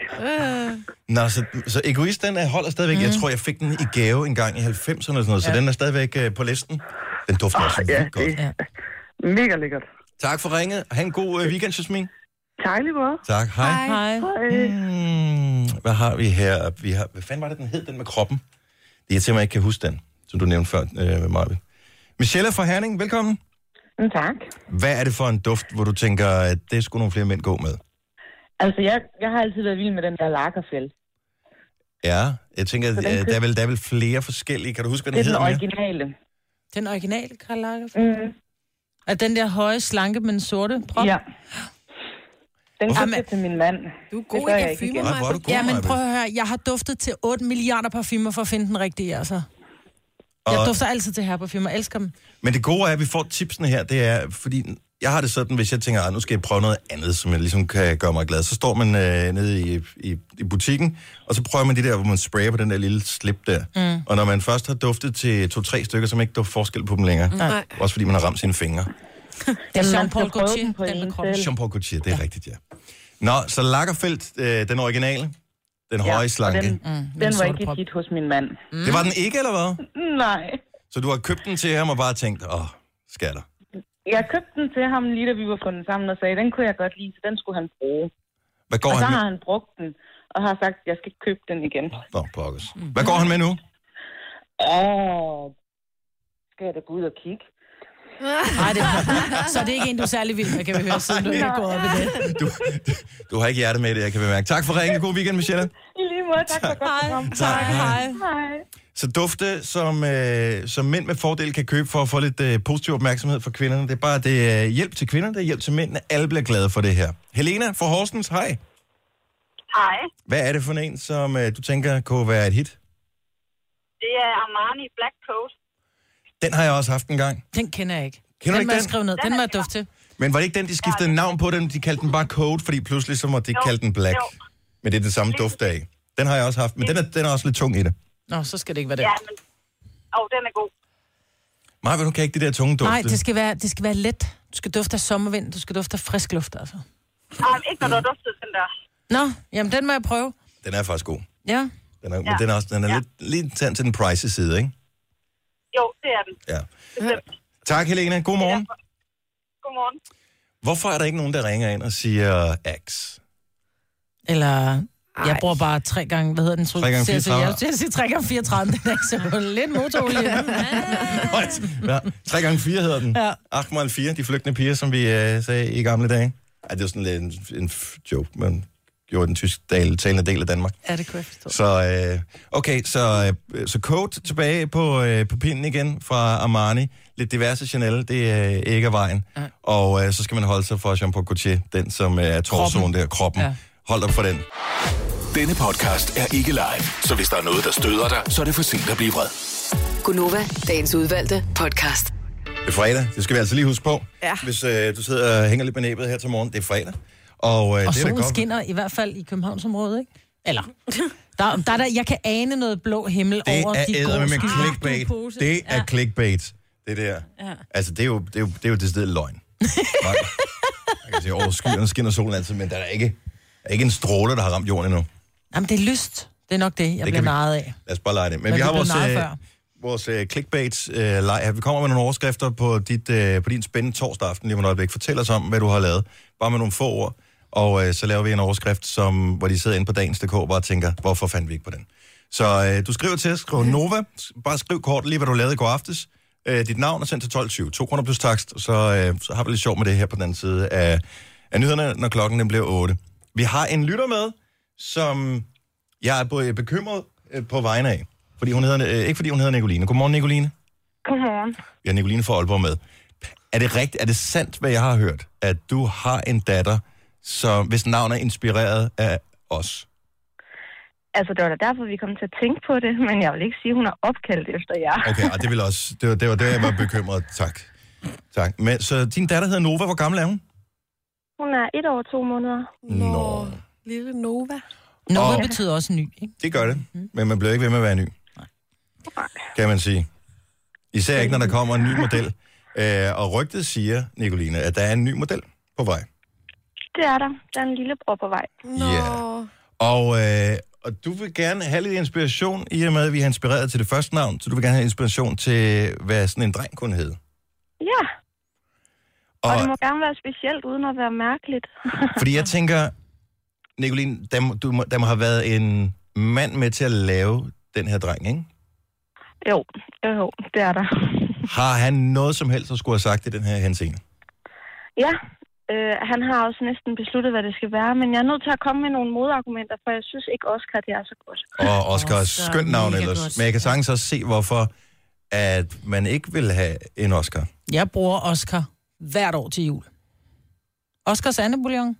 Nå, så, så Egoist, den øh, holder stadigvæk. Mm. Jeg tror, jeg fik den i gave en gang i halvfemserne og sådan noget, ja. Så den er stadigvæk uh, på listen. Den dufter også Ja, vildt godt. det er mega lækkert. Tak for ringet. Ha' en god uh, weekend, Jasmin. Tak lige måde. Tak, hej. Hej. Hej. Hmm, hvad har vi her? Vi har, hvad fanden var det, den hed, den med kroppen? Det er til mig, ikke kan huske den, som du nævnte før, øh, Marve. Michelle fra Herning, velkommen. Mm, tak. Hvad er det for en duft, hvor du tænker, at det skulle nogle flere mænd gå med? Altså, jeg, jeg har altid været vild med den der Lagerfeld. Ja, jeg tænker, at, den øh, køb- der, er vel, der er vel flere forskellige. Kan du huske, hvad Det den er den hedder mere? originale. Den originale Karl Lagerfeld. Mm. Er den der høje, slanke, men sorte prop? Ja. Den Hvorfor? købte jeg til min mand. Du er Det god gør i jeg ikke parfumer, igen. Hvor- hvor er du god, Ja, men Maja. prøv at høre, jeg har duftet til otte milliarder parfumer for at finde den rigtige, altså. Og- Jeg dufter altid til herreparfumer, elsker dem. Men det gode er, at vi får tipsene her, det er, fordi jeg har det sådan, hvis jeg tænker, at nu skal jeg prøve noget andet, som jeg ligesom kan gøre mig glad. Så står man øh, nede i, i, i butikken, og så prøver man det der, hvor man sprayer på den der lille slip der. Mm. Og når man først har duftet til to-tre stykker, så man ikke dufter forskel på dem længere. Nej. Også fordi man har ramt sine fingre. Det er Jamen, man Jean-Paul skal prøve Gaultier, den på den med en kroppen. selv. Jean-Paul Gaultier, det er ja. rigtigt, ja. Nå, så Lagerfeld, øh, den originale, den høje og slanke. Den, Mm, den var sorte ikke prop. et hit hos min mand. Mm. Det var den ikke, eller hvad? Nej. Så du har købt den til ham og bare tænkt, åh, skatter. Jeg købte den til ham lige da vi var fundet sammen og sagde, den kunne jeg godt lide, så den skulle han bruge. Hvad går Og så han har med? han brugt den, og har sagt, at jeg skal ikke købe den igen. Nå, pokkes. Hvad går han med nu? Åh, skal jeg da gå ud og kigge? Nej, det så det er ikke en, du er særlig vild med, kan vi høre, siden du ikke er gået op i det. Du, du, du har ikke hjerte med det, jeg kan bemærke. Tak for ringen. God weekend, Michelle. I lige måde, tak for godt program. Tak. Hej. Hej. Så dufte, som, øh, som mænd med fordel kan købe for at få lidt øh, positiv opmærksomhed for kvinderne. Det er bare det er hjælp til kvinderne, det er hjælp til mændene. Alle bliver glade for det her. Helena fra Horsens, hej. Hej. Hvad er det for en, som uh, du tænker kunne være et hit? Det er Armani Black Coat. Den har jeg også haft en gang. Den kender jeg ikke. Kender den du ikke den? Skrive ned. Den må jeg dufte til. Men var det ikke den, de skiftede navn på den? De kaldte den bare Coat, fordi pludselig så måtte de Jo, kalde den Black. jo. Men det er det samme duft af. Den har jeg også haft, men den er, den er også lidt tung i det. Nå, så skal det ikke være det. Ja, men... Åh, oh, den er god. Maja, du kan ikke det der tunge dufte. Nej, det skal være, det skal være let. Du skal dufte af sommervind, du skal dufte af frisk luft, altså. Ah, ikke når du har duftet den der. Nå, jamen den må jeg prøve. Den er faktisk god. Ja. Den er, ja. Men Ja. den er, også, den er Ja. lidt, lidt tand til den pricey side, ikke? Jo, det er den. Ja. Bestemt. Tak, Helena. God morgen. Godmorgen. Hvorfor er der ikke nogen, der ringer ind og siger X? Eller, jeg bruger bare tre gange, hvad hedder den? Tre gange Jeg fireogtredive. siger sige tre gange fireogtredive, den er ikke så lidt motorolie. Ja, tre gange fire hedder den. Ja. Achmal fire, de flygtende piger, som vi øh, sagde i gamle dage. Ej, det var sådan lidt en, en f- joke, men gjorde den tysk del, talende del af Danmark. Ja, det kunne jeg forstå. Så, øh, okay, så, øh, så Coat tilbage på, øh, på pinden igen fra Armani. Lidt diverse Chanel, det er øh, ikke af vejen. Ja. Og øh, så skal man holde sig for Jean Paul Gaultier, den som øh, er torsoen der, kroppen. Ja. Hold op for den. Denne podcast er ikke live, så hvis der er noget, der støder dig, så er det for sent at blive vred. Gunova, dagens udvalgte podcast. Det er fredag, det skal vi altså lige huske på. Ja. Hvis øh, du sidder og hænger lidt med næbet her til morgen, det er fredag. Og, øh, Og det er da solen godt. skinner i hvert fald i Københavnsområdet, ikke? Eller, der, der, der, jeg kan ane noget blå himmel Det over er de æder grå med skyer. clickbait. Det er Ja. clickbait, det der. Ja. Altså, det er jo det, er jo, det, er jo det stedet løgn. Nej. Jeg kan sige, over skyerne skinner solen altid, men der er ikke, der er ikke en stråle, der har ramt jorden endnu. Jamen, det er lyst. Det er nok det, jeg kan bliver vi- narret af. Lad os bare lege det. Men, Men vi vi har blev vores, narret øh, før. vores øh, clickbait-leg her. Vi kommer med nogle overskrifter på, dit, øh, på din spændende torsdag aften lige om et øjeblik. Fortæl os om, hvad du har lavet. Bare med nogle få ord. Og øh, så laver vi en overskrift, som, hvor de sidder inde på dagens punktum d k og bare tænker, hvorfor fandt vi ikke på den? Så øh, du skriver til os, skriv Nova. Bare skriv kort lige, hvad du lavede i går aftes. Øh, dit navn er sendt til tolv tyve. To kroner plus takst. Så, øh, så har vi lidt sjov med det her på den anden side af, af nyhederne, når klokken den bliver otte. Vi har en lytter med, som jeg er både bekymret øh, på vegne af. Fordi hun hedder, øh, ikke fordi hun hedder Nicoline. Godmorgen, Nicoline. Godmorgen. Vi har Nicoline fra Aalborg med. Er det rigtigt, er det sandt, hvad jeg har hørt, at du har en datter, som, hvis navn er inspireret af os? Altså, det var da derfor, vi kom til at tænke på det, men jeg vil ikke sige, at hun er opkaldt efter jer. Okay, og det vil også, det var det, var det jeg var bekymret. Tak. Tak. Men, så din datter hedder Nova. Hvor gammel er hun? Hun er et år og to måneder. Nå. Lille Nova. Nova Og- betyder også ny, ikke? Det gør det, men man bliver ikke ved med at være ny. Kan man sige. Især ikke, når der kommer en ny model. Øh, og rygtet siger, Nicoline, at der er en ny model på vej. Det er der. Der er en lillebror på vej. Ja. Og, øh, og du vil gerne have lidt inspiration, i og med, at vi har inspireret til det første navn, så du vil gerne have inspiration til, hvad sådan en dreng kunne hedde. Ja. Og, Og, og det må gerne være specielt, uden at være mærkeligt. fordi jeg tænker, Nicoline, der, må- du, må- der må have været en mand med til at lave den her dreng, ikke? jo, jo, jo, det er der. Har han noget som helst at skulle have sagt i den her henseende? Ja, øh, han har også næsten besluttet, hvad det skal være, men jeg er nødt til at komme med nogle modargumenter, for jeg synes ikke, Oscar det er så godt. Og Oscar er Oscar, skønt navn mega ellers. godt. Men jeg kan sagtens også se, hvorfor at man ikke vil have en Oscar. Jeg bruger Oscar hvert år til jul. Oscars andebouillon.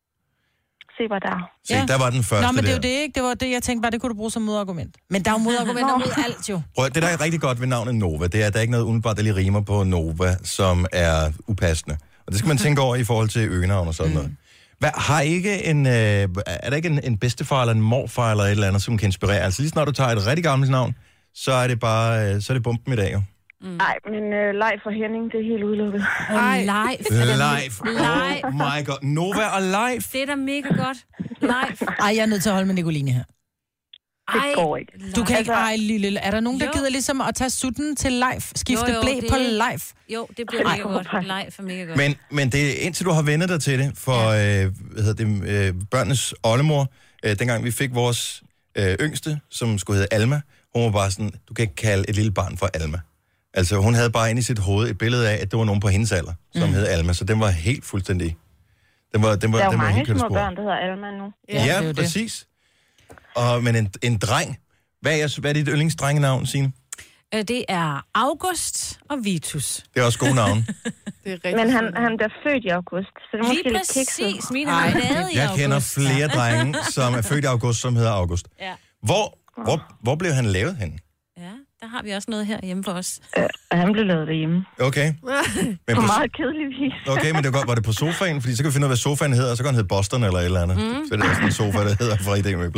Se, hvad der. Se, der var den første Nå, men det er der. jo det, ikke? Det var det, jeg tænkte bare, det kunne du bruge som modargument. Men der er jo modargumenter mod alt, jo. Prøv, det, der er rigtig godt ved navnet Nova, det er, at der er ikke noget umiddelbart, der lige rimer på Nova, som er upassende. Og det skal man tænke over i forhold til øgenavn og sådan mm. noget. Hvad, har ikke en, øh, er der ikke en, en bedstefar eller en morfar eller et eller andet, som kan inspirere? Altså lige snart du tager et rigtig gammelt navn, så er det bare, øh, så er det bumpen i dag, jo. Nej, mm. men øh, leg for Henning, det er helt udelukket. Og Leif. Live. Leif. Oh my god. Nova og live. Det er da mega godt. Leif. Ej, jeg er nødt til at holde med Nicoline her. Det går ikke. Du kan ikke Altså- ej, lille. Er der nogen, der Jo. gider ligesom at tage sutten til live? Skifte Jo, jo, blæ det på er- live? Jo, det bliver mega godt. Leif er mega godt. Men, men det er indtil du har vendt dig til det, for øh, hvad hedder det, øh, børnenes oldemor, øh, dengang vi fik vores øh, yngste, som skulle hedde Alma, hun var bare sådan, du kan ikke kalde et lille barn for Alma. Altså hun havde bare inde i sit hoved et billede af, at det var nogen på hendes alder, som mm. hed Alma, så den var helt fuldstændig, den var, den var, Der er jo den var mange helt kørt af små sporet. børn, der hedder Alma nu. Ja, ja det. præcis. Og, men en, en dreng, hvad er, jeres- hvad er dit yndlingsdrengenavn, Signe? Det er August og Vitus. Det er også gode navne. Det er Men han, han bliver født i august, så det er måske lidt kikset. Lige præcis. Min har lavet i august. Jeg kender flere drenge, som er født i august, som hedder August. Ja. Hvor, hvor, hvor blev han lavet henne? Ja, der har vi også noget her hjemme for os. Øh, han blev lavet derhjemme. Okay. Men På på, meget kedelig vis. okay, men det var, godt. Var det på sofaen? Fordi så kan vi finde ud af, hvad sofaen hedder, og så kan han hedde Boston eller et eller andet. Mm. Så det er sådan en sofa, der hedder fra I D-møbler.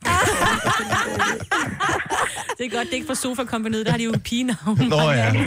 Det er godt, det er ikke fra Sofa-kompaniet, der har de jo pigenavn. Nå ja. ja.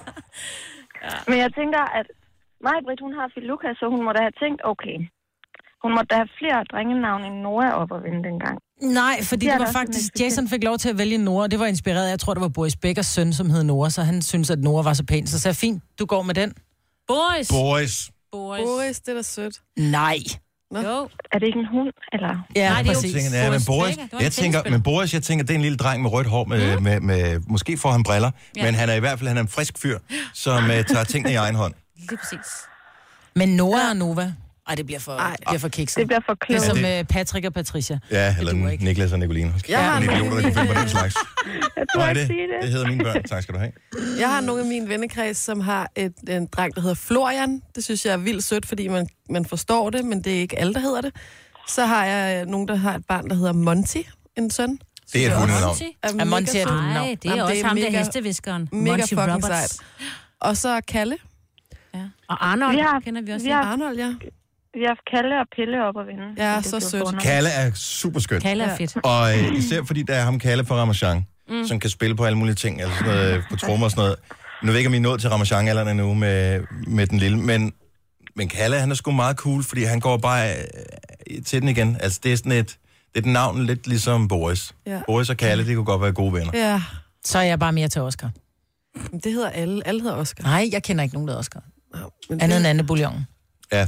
Men jeg tænker, at Maj-Brit, hun har Phil Lucas, så hun må da have tænkt, okay, hun må da have flere drengenavn end Nora op at vinde dengang. Nej, fordi det, det var faktisk, Jason fik lov til at vælge Nora, det var inspireret, jeg tror, det var Boris Beckers søn, som hed Nora, så han synes at Nora var så pæn, så sagde fint, du går med den. Boris. Boris. Boris. Boris, det er da sødt. Nej. Nå. Jo. Er det ikke en hund, eller? Ja, Nej, det er jo præcis. Ja, men Boris, jeg tænker, men Boris, jeg tænker, det er en lille dreng med rødt hår, med, mm. med, med, måske får han briller, ja. Men han er i hvert fald han er en frisk fyr, som uh, tager tingene i egen hånd. Lige præcis. Men Nora og Nova, ej, det bliver for, det bliver for kikset. Det bliver for klogt. Det er som uh, Patrick og Patricia. Ja, eller Niklas og Nicoline. Jeg har en idiot, der kan finde på den slags. Jeg tror ikke det, sige det. det hedder mine børn. Tak skal du have. Jeg har nogle af mine vennekreds, som har et, en dreng, der hedder Florian. Det synes jeg er vildt sødt, fordi man, man forstår det, men det er ikke alle, der hedder det. Så har jeg nogen, der har et barn, der hedder Monty, en søn. Det er et hundenavn. Ja, Monty er et hundenavn. Nej, det er også ham, der hesteviskeren. Mega Monty fucking Roberts. sejt. Og så Kalle. Ja. Og Arnold Vi har- kender vi også. vi har- Arnold, ja. Vi har haft Kalle og Pille op at vinde. Ja, Det så blev sødt. forunderligt. Kalle er super skøn. Kalle er fedt. Og øh, især fordi der er ham Kalle fra Ramachan, mm. som kan spille på alle mulige ting, altså sådan noget, på trommer og sådan noget. Nu ved jeg ikke, om I er nået til Ramachan-alderen endnu med, med den lille, men, men Kalle, han er sgu meget cool, fordi han går bare øh, til den igen. Altså, det er sådan et, det er et navn lidt ligesom Boris. Ja. Boris og Kalle, det kunne godt være gode venner. Ja. Så er jeg bare mere til Oscar. Det hedder alle. Alle hedder Oscar. Nej, jeg kender ikke nogen, der hedder Oscar. Nå, men Andet det- end Anne Bouillon. Ja.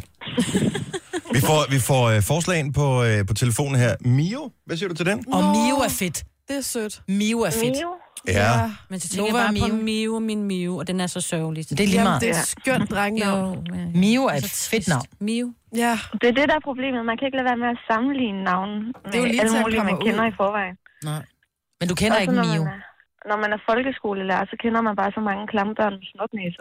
Vi får, vi får uh, forslag ind på, uh, på telefonen her. Mio, hvad siger du til den? Og Nå. Mio er fedt. Det er sødt. Mio er fedt. Mio? Ja. Men så tænker Nova jeg bare og på Mio. Mio, min Mio, og den er så sørgelig. Det er lige Jamen, meget. det er et skønt drengenavn. Jo, men... Mio er et Så fedt trist. navn. Mio. Ja. Det er det, der er problemet. Man kan ikke lade være med at sammenligne navnen Det er jo med lige alle til at mulige, komme man kender ud. i forvejen. Nej. Men du kender Også ikke når Mio. Man er, når man er folkeskolelærer, så kender man bare så mange klamme børn med snotnæser.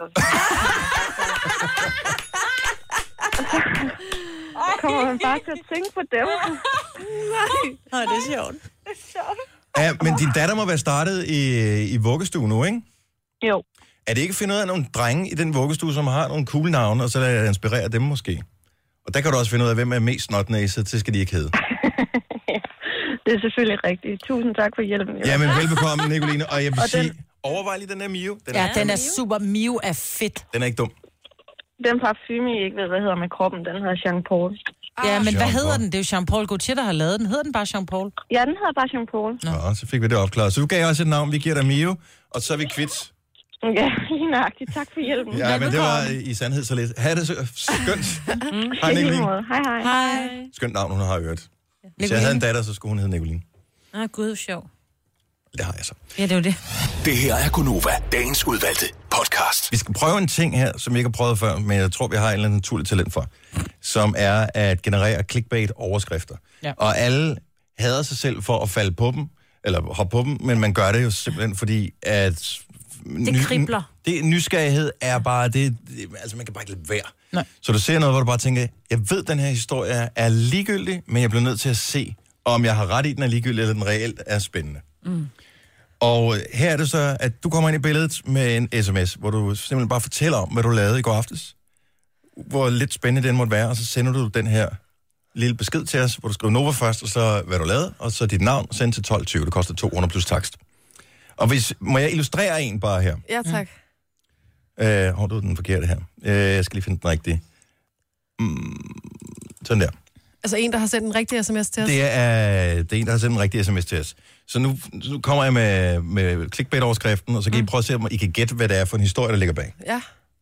Så kommer man bare til at tænke på dem. Nej, det er sjovt. Ja, men din datter må være startet i, i vuggestue nu, ikke? Jo. Er det ikke finde ud af nogle drenge i den vuggestue, som har nogle cool navne, og så lade jeg inspirere dem måske? Og der kan du også finde ud af, hvem er mest snotnæse, det skal de ikke hedde. Det er selvfølgelig rigtigt. Tusind tak for hjælpen. Ja, men velbekomme, Nicoline. Og jeg vil Og sige, den- overvej lige den der Mio. Den Ja, den er super. Mio er fedt. Den er ikke dum. Den parfume, I ikke ved, hvad hedder med kroppen, den hedder Jean Paul. Ja, men hvad Jean-Paul. hedder den? Det er jo Jean-Paul Gaultier, der har lavet den. Hedder den bare Jean-Paul? Ja, den hedder bare Jean Paul. Nå, så fik vi det opklaret. Så du gav også et navn, vi giver dig Mio, og så er vi kvitt. Ja, lige nøjagtigt. Tak for hjælpen. Ja, men det var i sandhed så lidt. Ha' det så skønt. Hej, I lige Nicoline. måde. Hej, hej. Hej. Skønt navn, hun har hørt. Hvis jeg havde en datter, så skulle hun hedde Nicoline. Ah, gud, sjov. Det har jeg så. Ja, det er jo det. Det her er Gunova, dagens udvalgte podcast. Vi skal prøve en ting her, som vi ikke har prøvet før, men jeg tror, vi har en eller anden naturlig talent for, som er at generere clickbait-overskrifter. Ja. Og alle hader sig selv for at falde på dem, eller hoppe på dem, men man gør det jo simpelthen fordi, at... Det kribler. Det nysgerrighed er bare, det, det, altså man kan bare ikke lade være. Nej. Så du ser noget, hvor du bare tænker, jeg ved, den her historie er ligegyldig, men jeg bliver nødt til at se, om jeg har ret i, den er ligegyldig, eller den reelt er spændende. Mm. Og her er det så, at du kommer ind i billedet med en sms, hvor du simpelthen bare fortæller om, hvad du lavede i går aftes. Hvor lidt spændende den måtte være, og så sender du den her lille besked til os, hvor du skriver Nova først, og så hvad du lavede, og så dit navn, send til tolv tyve. Det koster to hundrede plus takst. Og hvis, må jeg illustrere en bare her? Ja, tak. Øh, hvor du den forkerte her? Øh, jeg skal lige finde den rigtige. Mm, sådan der. Altså en, der har sendt en rigtig sms til os. Det er, det er en, der har sendt en rigtig sms til os. Så nu, nu kommer jeg med, med clickbait-overskriften, og så kan mm. I prøve at se, om I kan gætte, hvad det er for en historie, der ligger bag. Ja.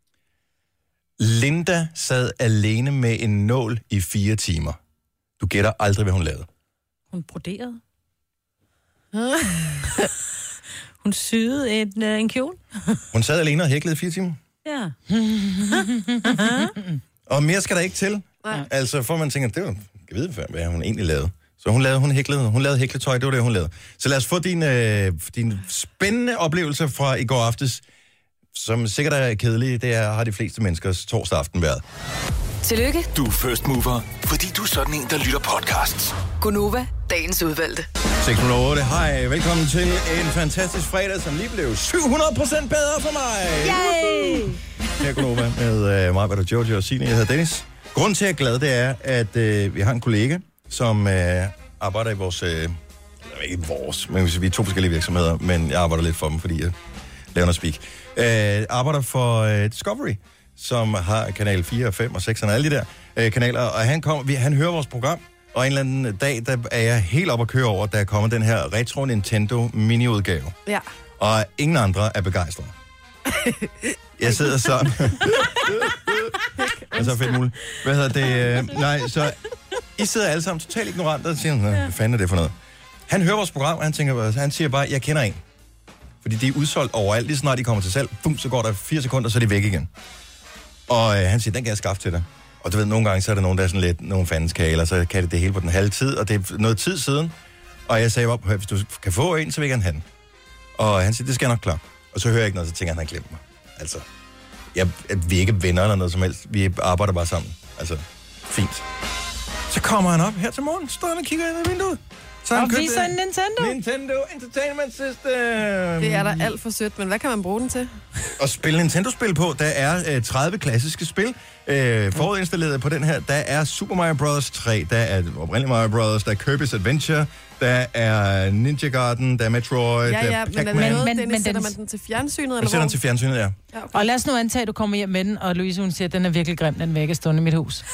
Linda sad alene med en nål i fire timer. Du gætter aldrig, hvad hun lavede. Hun broderede. Hun syede en, øh, en kjole. Hun sad alene og hæklede i fire timer. Ja. Og mere skal der ikke til. Nej. Altså, for man tænker, det var, jeg ved, hvad hun egentlig lavede. Så Så hun lavede, hun hæklede, hun lavede hækletøj, det var det, hun lavede. Så lad os få din, øh, din spændende oplevelse fra i går aftes, som sikkert er kedelig. Det er, har de fleste menneskers torsdag aften været. Tillykke. Du er first mover, fordi du er sådan en, der lytter podcasts. Gunova, dagens udvalgte. seks nul otte. Hej, velkommen til en fantastisk fredag, som lige blev syv hundrede procent bedre for mig. Yay! Her er Gunova med uh, mig, hvad der Jojo og Signe. Jeg hedder Dennis. Grunden til, at jeg er glad, det er, at uh, vi har en kollega, som uh, arbejder i vores... Uh, ikke vores, men vi er to forskellige virksomheder, men jeg arbejder lidt for dem, fordi jeg laver noget speak. Uh, arbejder for uh, Discovery, som har kanal fire, fem og seks og alle de der uh, kanaler, og han, kom, vi, han hører vores program, og en eller anden dag, der er jeg helt op at køre over, da kommer den her Retro Nintendo mini-udgave. Ja. Og ingen andre er begejstrede. Jeg sidder sådan. Det er så fedt muligt. Hvad hedder det? Uh, nej, så I sidder alle sammen totalt ignorante og siger, hvad fanden er det for noget? Han hører vores program, og han, tænker, han siger bare, jeg kender en. Fordi de er udsolgt overalt. Lige snart de kommer til salg, bum, så går der fire sekunder, så er de væk igen. Og øh, han siger, den kan jeg skaffe til dig. Og du ved, nogle gange så er der nogen, der er sådan lidt, nogle fandens kaler, så kan det det hele på den halve tid, og det er noget tid siden. Og jeg sagde op, hvis du kan få en, så vil jeg gerne have den. Og han siger, det skal jeg nok klare. Og så hører jeg ikke noget, så tænker han, han har glemt mig. Altså, jeg, vi er ikke venner eller noget som helst. Vi arbejder bare sammen. Altså, fint. Så kommer han op her til morgen, står han og kigger ind ad vinduet. Så og viser en Nintendo. Nintendo Entertainment System. Det er da alt for sødt, men hvad kan man bruge den til? At spille Nintendo-spil på, der er øh, tredive klassiske spil øh, forudinstalleret på den her. Der er Super Mario Bros. tre, der er oprindelig Mario Bros., der er Kirby's Adventure, der er Ninja Garden, der er Metroid, ja, ja, der er men er det noget, men, men sætter man den til fjernsynet? Man eller sætter den til fjernsynet, ja. ja okay. Og lad os nu antage, at du kommer hjem med den, og Louise, hun siger, at den er virkelig grim, den væk er stående i mit hus.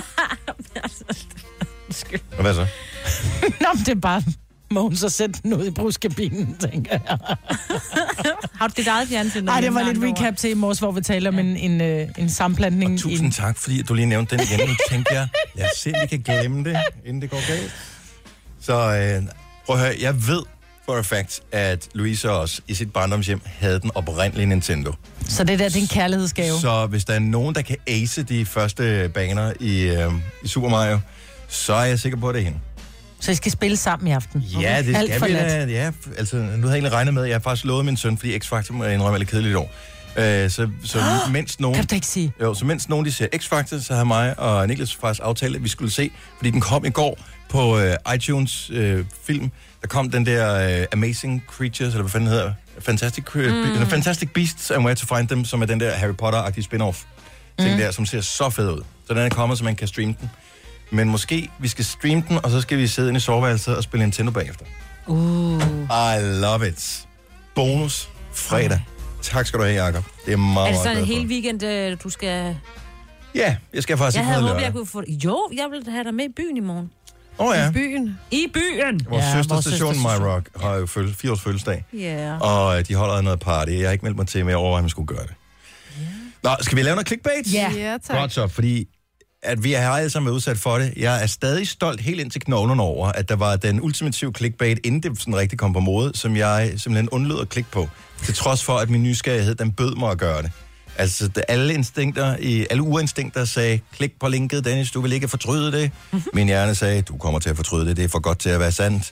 Og hvad så? Nå, men det er bare... Må hun så sætte den ud i bruskabinen, tænker jeg. Har du dit eget fjernsyn? Nej, det var lidt recap til i morges, hvor vi taler om en, en, en, en sammenplantning. Og tusind tak, fordi du lige nævnte den igen. Nu tænkte jeg, lad os se, om vi kan glemme det, inden det går galt. Så øh, prøv at høre, jeg ved for a fact, at Louise også i sit barndomshjem havde den oprindelige Nintendo. Så det der, det er en kærlighedsgave. Så hvis der er nogen, der kan ace de første baner i, øh, i Super Mario, så er jeg sikker på, at det er hende. Så I skal spille sammen i aften? Ja, det skal vi da. Ja, altså, nu havde jeg egentlig regnet med, at jeg har faktisk lovet min søn, fordi X-Factor må jeg indrømme lidt kedeligt år. Øh, så, så oh, mens nogen... Kan du ikke sige? Jo, så mens nogen de ser X-Factor, så har mig og Niklas faktisk aftalt, at vi skulle se, fordi den kom i går på øh, iTunes øh, film. Der kom den der øh, Amazing Creatures, eller hvad fanden hedder, Fantastic, mm. Fantastic Beasts and Where to Find Them, som er den der Harry Potter-agtige spin-off ting mm. der, som ser så fed ud. Så den er kommet, så man kan streame den. Men måske vi skal streame den, og så skal vi sidde inde i soveværelset og spille Nintendo bagefter. Uh. I love it. Bonus fredag. Okay. Tak skal du have, Jacob. Det er meget, Er det så meget en hel weekend, du skal... Ja, jeg skal faktisk jeg ikke havde noget håbet, lørdag. jeg kunne få det. Jo, jeg vil have dig med i byen i morgen. Åh oh, ja. I byen? I byen! Vores ja, søsterstation, My Rock, har jo føl- fire års fødselsdag. Ja. Yeah. Og de holder noget party. Jeg har ikke meldt mig til, men jeg overvejer, om jeg skulle gøre det. Yeah. Nå, skal vi lave noget clickbait? Ja. Yeah. Ja, tak. Godt så, fordi at vi har alle sammen været udsat for det. Jeg er stadig stolt helt ind til knoglerne over, at der var den ultimative clickbait, inden det sådan rigtig kom på mode, som jeg simpelthen undlod at klikke på. Til trods for, at min nysgerrighed, den bød mig at gøre det. Altså, det, alle instinkter, i, alle urinstinkter sagde, klik på linket, Dennis, du vil ikke fortryde det. Min hjerne sagde, du kommer til at fortryde det, det er for godt til at være sandt.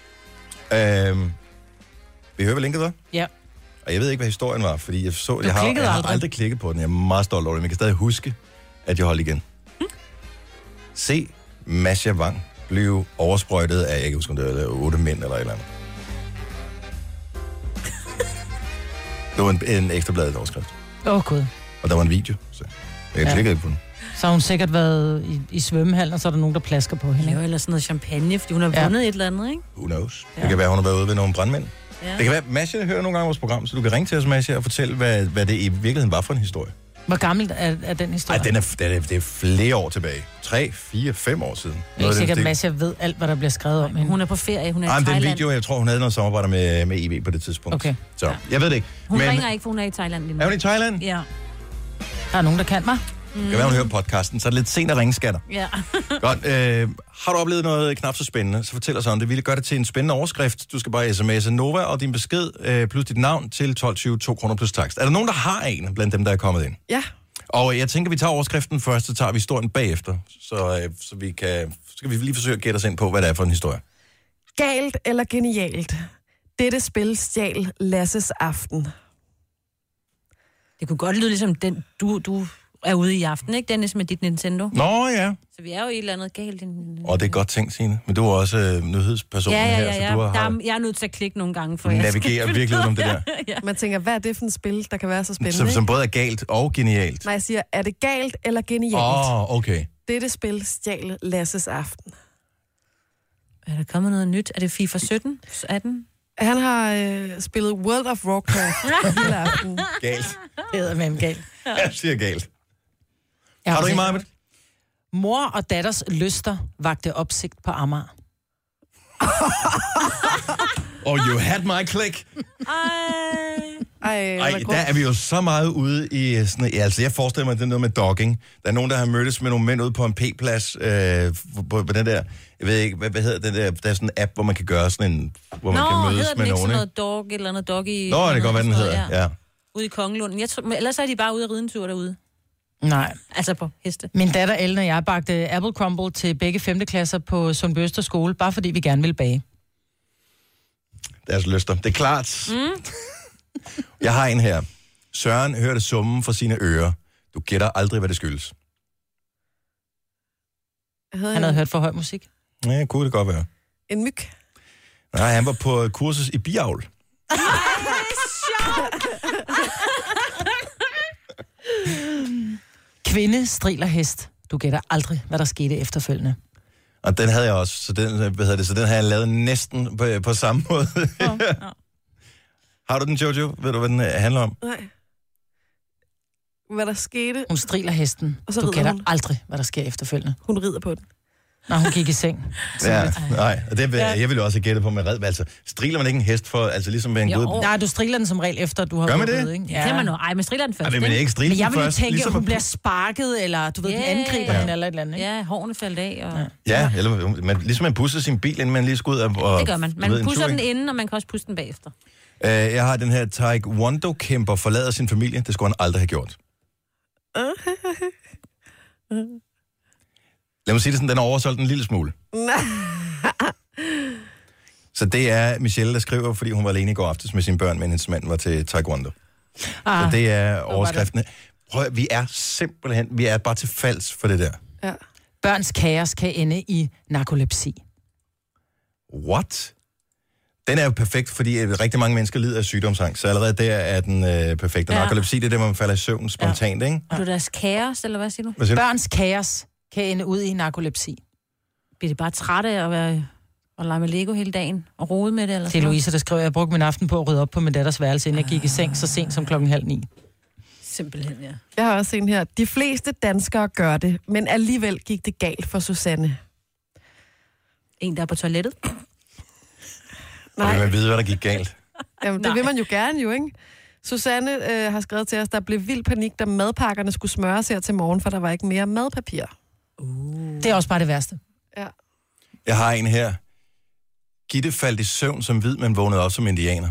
Øhm, vi hører, hvad linket var? Ja. Og jeg ved ikke, hvad historien var, fordi jeg så, du jeg har, jeg har aldrig. aldrig klikket på den. Jeg er meget stolt over det, men jeg kan stadig huske, at jeg holdt igen. Hmm. Se Masha Wang blive oversprøjtet af, jeg kan huske, om det var otte mænd eller et eller andet. Det var en, en ekstrabladet overskrift. Åh, oh, gud. Og der var en video, så jeg klikkede ikke på den. Så har hun sikkert været i, i svømmehallen, og så er der nogen, der plasker på hende. Jo, eller sådan noget champagne, fordi hun har ja. vundet et eller andet, ikke? Who knows? Ja. Det kan være, hun har været ude ved nogle brandmænd. Ja. Det kan være, Masha hører nogle gange vores program, så du kan ringe til os, Masha, og fortælle, hvad, hvad det i virkeligheden var for en historie. Hvor gammel er, er den historie? Ej, den er, den er, det er flere år tilbage. Tre, fire, fem år siden. Jeg er ikke sikkert, at Masha ved alt, hvad der bliver skrevet om hende. Hun er på ferie, hun er Ej, i Thailand. Den video, jeg tror, hun havde noget samarbejde med, med I V på det tidspunkt. Okay. Så, ja. Jeg ved det ikke. Hun men... ringer ikke, for hun er i Thailand lige nu. Er hun i Thailand? Ja. Der er nogen, der kan mig. Mm. Det kan være, hun hører podcasten, så er det lidt sent at ringe, skatter. Ja. Godt. Øh, har du oplevet noget knap så spændende, så fortæl os om det. Vi vil gøre det til en spændende overskrift. Du skal bare sms'e Nova og din besked øh, plus dit navn til tolv tyve, to kroner plus takst. Er der nogen, der har en blandt dem, der er kommet ind? Ja. Og jeg tænker, vi tager overskriften først, så tager vi historien bagefter, så, øh, så, vi, kan, så skal vi lige forsøge at gætte os ind på, hvad det er for en historie. Galt eller genialt? Dette spil stjal Lasses aften. Det kunne godt lyde ligesom den, du, du er ude i aften, ikke, Dennis, med dit Nintendo? Nå, ja. Så vi er jo i et eller andet galt. Og det er godt tænkt, Signe. Men du er også øh, nyhedspersonen ja, ja, ja, her, ja. så du har... Der er, jeg er nødt til at klikke nogle gange, for jeg navigerer virkelig ud om det der. ja. Man tænker, hvad er det for et spil, der kan være så spændende, Som, ikke? som både er galt og genialt. Nej, jeg siger, er det galt eller genialt? Åh, oh, okay. Dette spil stjal Lasses aften. Er der kommet noget nyt? Er det FIFA sytten? atten? Han har øh, spillet World of Warcraft hele aften. Galt. Det er med galt. Jeg siger galt. Jeg har du en meget med? Mor og datters lyster vagte opsigt på Amager. Oh, you had my click. Ej, Ej, der er vi jo så meget ude i sådan... Ja, altså, jeg forestiller mig, at det er noget med dogging. Der er nogen, der har mødtes med nogle mænd ude på en P-plads, øh, på, på den der... Jeg ved ikke, hvad, hvad hedder den der... Der er sådan en app, hvor man kan gøre sådan en... Hvor man Nå, kan mødes hedder den med ikke nogen, sådan noget dog, et eller andet dog i... Nå, det kan godt, hvad den hedder, ja. Ude i Kongelunden. Jeg tror, men ellers er de bare ude at ride en tur derude. Nej. Altså på heste. Min datter Ellen og jeg bagte apple crumble til begge femte klasser på Sundbyøster skole, bare fordi vi gerne ville bage. Deres lyster. Det er klart. Mm. Jeg har en her. Søren hørte summen fra sine ører. Du gætter aldrig, hvad det skyldes. Han havde hørt for høj musik. Ja, kunne det godt være. En myg. Nej, han var på kursus i biavl. Kvinde striler hest. Du gætter aldrig, hvad der skete efterfølgende. Og den havde jeg også, så den, hvad hedder det, så den har jeg lavet næsten på, på samme måde. Oh, oh. Har du den, Jojo? Ved du, hvad den handler om? Nej. Hvad der skete? Hun striler hesten. Og så du gætter hun. aldrig, hvad der sker efterfølgende. Hun rider på den. Når hun gik i seng. Ja, nej, og det, ja. Jeg ville jo også have gættet på med red. Altså, striler man ikke en hest for, altså ligesom med en god... Nej, du striler den som regel efter, du har... Gør man det? Rød, ikke? Ja. Det man nu. Ej, men striler den først. Ej, men ikke strile men jeg vil jo først, tænke, ligesom at hun at... bliver sparket, eller du ved, yeah. den angriber ja. hende eller et eller andet. Ikke? Ja, hårene faldt af. Og... Ja, ja eller man, ligesom man pusser sin bil, inden man lige skal ud og... og det gør man. Man ved, pusser den inden, og man kan også pusse den bagefter. Uh, jeg har den her taekwondo-kæmper forlader sin familie. Det skulle han aldrig have gjort. Lad mig sige det sådan, den er oversolgt en lille smule. Så det er Michelle, der skriver, fordi hun var alene i går aftes med sine børn, men hendes mand var til taekwondo. Ah, så det er overskriftene. Prøv, vi er simpelthen, vi er bare til falds for det der. Ja. Børns kaos kan ende i narkolepsi. What? Den er jo perfekt, fordi rigtig mange mennesker lider af sygdomsangst, så allerede der er den øh, perfekte. Ja. Narkolepsi, det er det, man falder i søvn spontant, ja. Ikke? Er du deres kaos, eller hvad siger du? Hvad siger du? Børns kaos kan ende ud i narkolepsi. Bliver de bare trætte af at være og lege med Lego hele dagen og rode med det? Eller det er Louise, der skriver, at jeg brugte min aften på at rydde op på min datters værelse, inden jeg gik i seng så sent som klokken halv ni. Simpelthen, ja. Jeg har også en her. De fleste danskere gør det, men alligevel gik det galt for Susanne. En, der er på toilettet? Nej. Og vil man vide, hvad der gik galt? Jamen, det Nej. vil man jo gerne jo, ikke? Susanne øh, har skrevet til os, der blev vild panik, da madpakkerne skulle smøres her til morgen, for der var ikke mere madpapir. Uh. Det er også bare det værste. Ja. Jeg har en her. Gitte faldt i søvn som hvid, men vågnede op som indianer.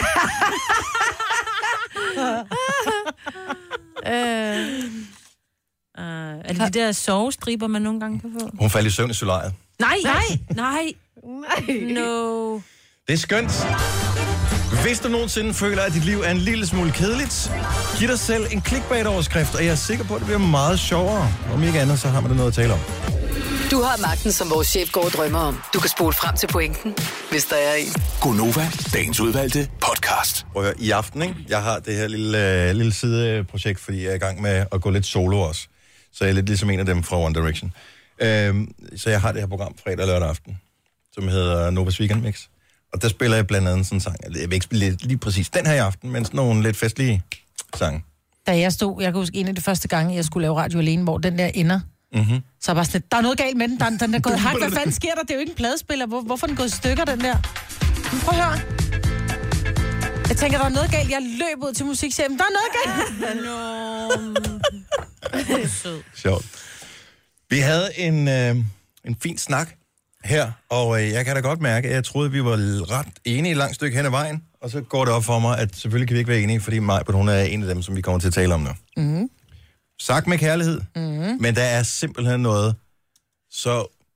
øh, uh, er det de der sovestriber, man nogle gange kan få? Hun faldt i søvn i solariet. Nej, nej, nej. Nej. No. Det er skønt. Hvis du nogensinde føler, at dit liv er en lille smule kedeligt, giv dig selv en clickbait-overskrift, og jeg er sikker på, at det bliver meget sjovere. Om ikke andet, så har man det noget at tale om. Du har magten, som vores chef går og drømmer om. Du kan spole frem til pointen, hvis der er en. Gonova, dagens udvalgte podcast. Prøv at høre, i aften, ikke? Jeg har det her lille, uh, lille sideprojekt, fordi jeg er i gang med at gå lidt solo også. Så jeg er lidt ligesom en af dem fra One Direction. Uh, så jeg har det her program fredag og lørdag aften, som hedder Novas Weekend Mix. Og der spiller jeg blandt andet sådan en sang. Jeg vil ikke spille lige præcis den her i aften, men sådan nogle lidt festlige sange. Da jeg stod, jeg kan huske en af de første gange, jeg skulle lave radio alene, hvor den der ender, mm-hmm. så var sådan lidt, der er noget galt med den, den, den er gået hak, hvad fanden sker der? Det er jo ikke en pladespiller, Hvor, hvorfor er den gået i stykker, den der? Prøv at høre. Jeg tænker, der er noget galt, jeg løb ud til musikchefen, der er noget galt! Nå. Sjovt. Vi havde en, øh, en fin snak her, og øh, jeg kan da godt mærke, at jeg troede, vi var ret enige et langt stykke hen ad vejen, og så går det op for mig, at selvfølgelig kan vi ikke være enige, fordi Majbert, hun er en af dem, som vi kommer til at tale om nu. Mm. Sagt med kærlighed, mm. men der er simpelthen noget så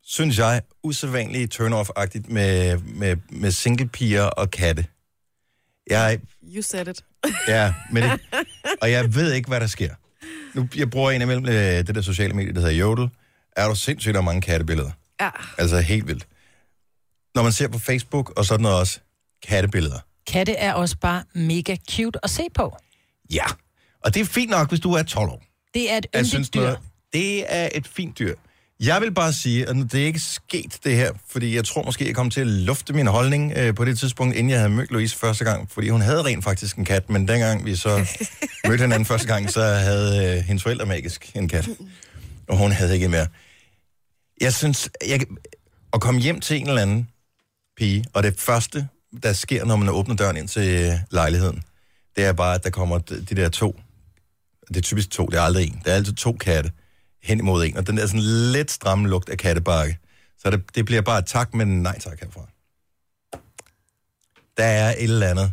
synes jeg, usædvanligt turn-off-agtigt med, med, med singlepiger og katte. Jeg, You said it. ja, men det, og jeg ved ikke, hvad der sker. Nu, jeg bruger en imellem øh, det der sociale medie, der hedder Jodel. Er du sindssygt, der er mange kattebilleder? Ja. Altså helt vildt. Når man ser på Facebook, og sådan noget også, kattebilleder. Katte er også bare mega cute at se på. Ja, og det er fint nok, hvis du er tolv år. Det er et Jeg yndigt synes, dyr. noget, det er et fint dyr. Jeg vil bare sige, at det er ikke sket det her, fordi jeg tror måske, jeg kom til at lufte min holdning øh, på det tidspunkt, inden jeg havde mødt Louise første gang, fordi hun havde rent faktisk en kat, men dengang vi så mødte hinanden første gang, så havde øh, hendes forældre magisk en kat, og hun havde ikke mere. Jeg synes, jeg, at komme hjem til en eller anden pige, og det første, der sker, når man åbner døren ind til lejligheden, det er bare, at der kommer de der to, det er typisk to, det er aldrig en, det er altid to katte, hen imod en, og den der sådan lidt stramme lugt af kattebakke. Så det, det bliver bare et tak, men nej tak herfra. Der er et eller andet,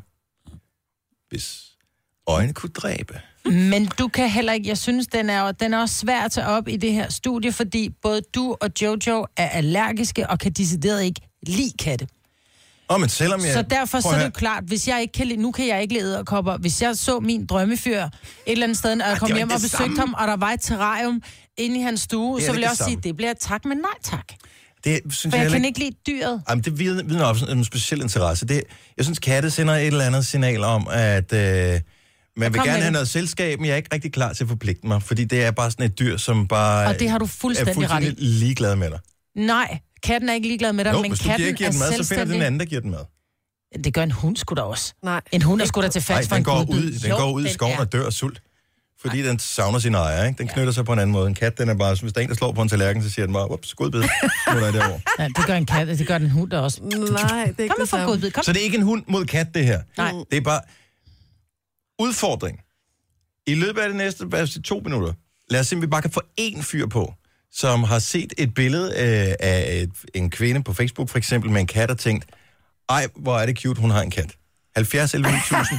hvis øjne kunne dræbe. Men du kan heller ikke, jeg synes, den er, den er også svær at tage op i det her studie, fordi både du og Jojo er allergiske og kan decideret ikke lide katte. Oh, men selvom jeg... Så derfor så er det klart, hvis jeg ikke kan lide, nu kan jeg ikke lide edderkopper. Hvis jeg så min drømmefyr et eller andet sted, og jeg kom hjem og besøgte samme. ham, og der var et terrarium inde i hans stue, så vil jeg også sige, det bliver tak, men nej tak. Det, synes For jeg, jeg kan ikke lide dyret. Jamen, det vidner også en speciel interesse. Det, jeg synes, katte sender et eller andet signal om, at øh, man vil gerne have noget selskab, men jeg er ikke rigtig klar til at forpligte mig, fordi det er bare sådan et dyr, som bare og det har du fuldstændig, er fuldstændig ret i. ligeglad med dig. Nej, katten er ikke ligeglad med dig, jo, men hvis du katten giver er den mad, selvstændig. så finder den anden, der giver den mad. Det gør en hund sgu da også. Nej. En hund er sgu da til fast for en går godbid. ud, den jo, går ud i skoven og dør af sult. Fordi Ej. den savner sin ejer, ikke? Den knytter ja. sig på en anden måde. En kat, den er bare, hvis der er en, der slår på en tallerken, så siger den bare, ups, godbid. Nu er der derovre. Ja, det gør en kat, det gør en hund der også. Nej, det er ikke kom det for godbid, kom. Så det er ikke en hund mod kat, det her. Nej. Det er bare udfordring. I løbet af det næste bare to minutter, lad os se, om vi bare kan få én fyr på, som har set et billede øh, af et, en kvinde på Facebook, for eksempel, med en kat, og tænkt, ej, hvor er det cute, hun har en kat. halvfjerds elleve tusind.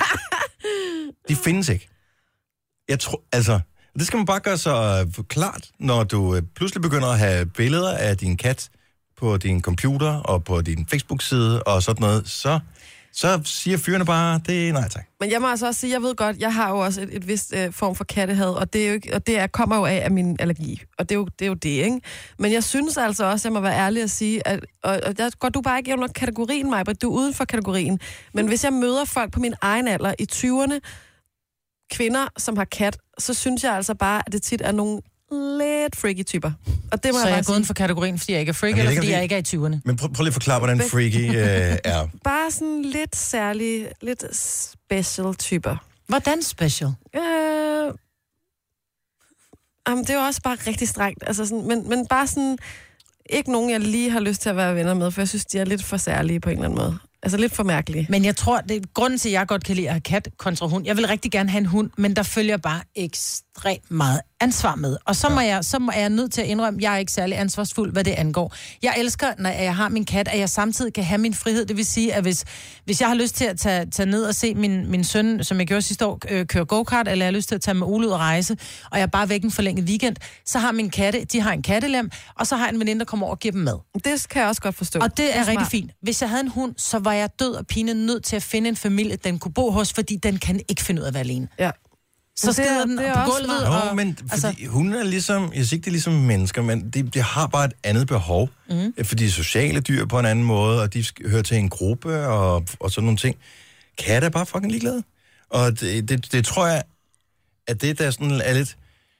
De findes ikke. Jeg tror, altså, det skal man bare gøre så klart, når du pludselig begynder at have billeder af din kat på din computer og på din Facebook-side og sådan noget, så, så siger fyrene bare, det er nej tak. Men jeg må altså også sige, jeg ved godt, jeg har jo også et, et vist øh, form for kattehad, og det, er jo ikke, og det er, kommer jo af af min allergi, og det er jo det, er jo det, ikke? Men jeg synes altså også, jeg må være ærlig at sige, at og, og der går du bare ikke under kategorien, Maja, du er uden for kategorien. Men hvis jeg møder folk på min egen alder i tyverne, kvinder, som har kat, så synes jeg altså bare, at det tit er nogle lidt freaky typer. Og det må så jeg, jeg er gået for kategorien, fordi jeg ikke er freaky, eller fordi jeg ikke er i tyverne? Men prøv, prøv lige at forklare, hvordan freaky øh, er. Bare sådan lidt særlig, lidt special typer. Hvordan special? Øh, jamen, det er jo også bare rigtig strengt. Altså sådan, men, men bare sådan, ikke nogen, jeg lige har lyst til at være venner med, for jeg synes, de er lidt for særlige på en eller anden måde. Altså lidt for mærkelige. Men jeg tror, det er grunden til, at jeg godt kan lide at have kat kontra hund. Jeg vil rigtig gerne have en hund, men der følger bare ekstremt meget ansvar med. Og så, må jeg, så må jeg nødt til at indrømme, at jeg er ikke særlig ansvarsfuld, hvad det angår. Jeg elsker, når jeg har min kat, at jeg samtidig kan have min frihed. Det vil sige, at hvis, hvis jeg har lyst til at tage, tage ned og se min, min søn, som jeg gjorde sidste år, øh, køre go-kart, eller jeg har lyst til at tage med Ole ud og rejse, og jeg er bare væk en forlænget weekend, så har min katte, de har en kattelem, og så har jeg en veninde, der kommer over og giver dem mad. Det kan jeg også godt forstå. Og det er, er rigtig fint. Hvis jeg havde en hund, så var jeg død og pine nødt til at finde en familie, den kunne bo hos, fordi den kan ikke finde ud af at være alene. Ja. Så skrider den på gulvet. Nå, og, men fordi altså, hunde er ligesom, jeg siger ikke, det er ligesom mennesker, men de, de har bare et andet behov. Mm. Fordi de er sociale dyr på en anden måde, og de hører til en gruppe og, og sådan nogle ting. Katte er bare fucking ligeglade. Og det, det, det tror jeg, at det der sådan er lidt...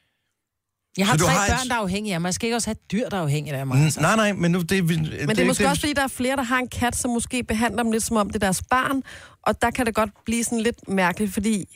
Jeg har så tre har børn, et... der er afhængige af mig. Jeg skal ikke også have et dyr, der er afhængige af mig. Mm, altså. Nej, nej, men nu... Det, men det, det er måske det, også, fordi der er flere, der har en kat, som måske behandler dem lidt som om det er deres barn, og der kan det godt blive sådan lidt mærkeligt, fordi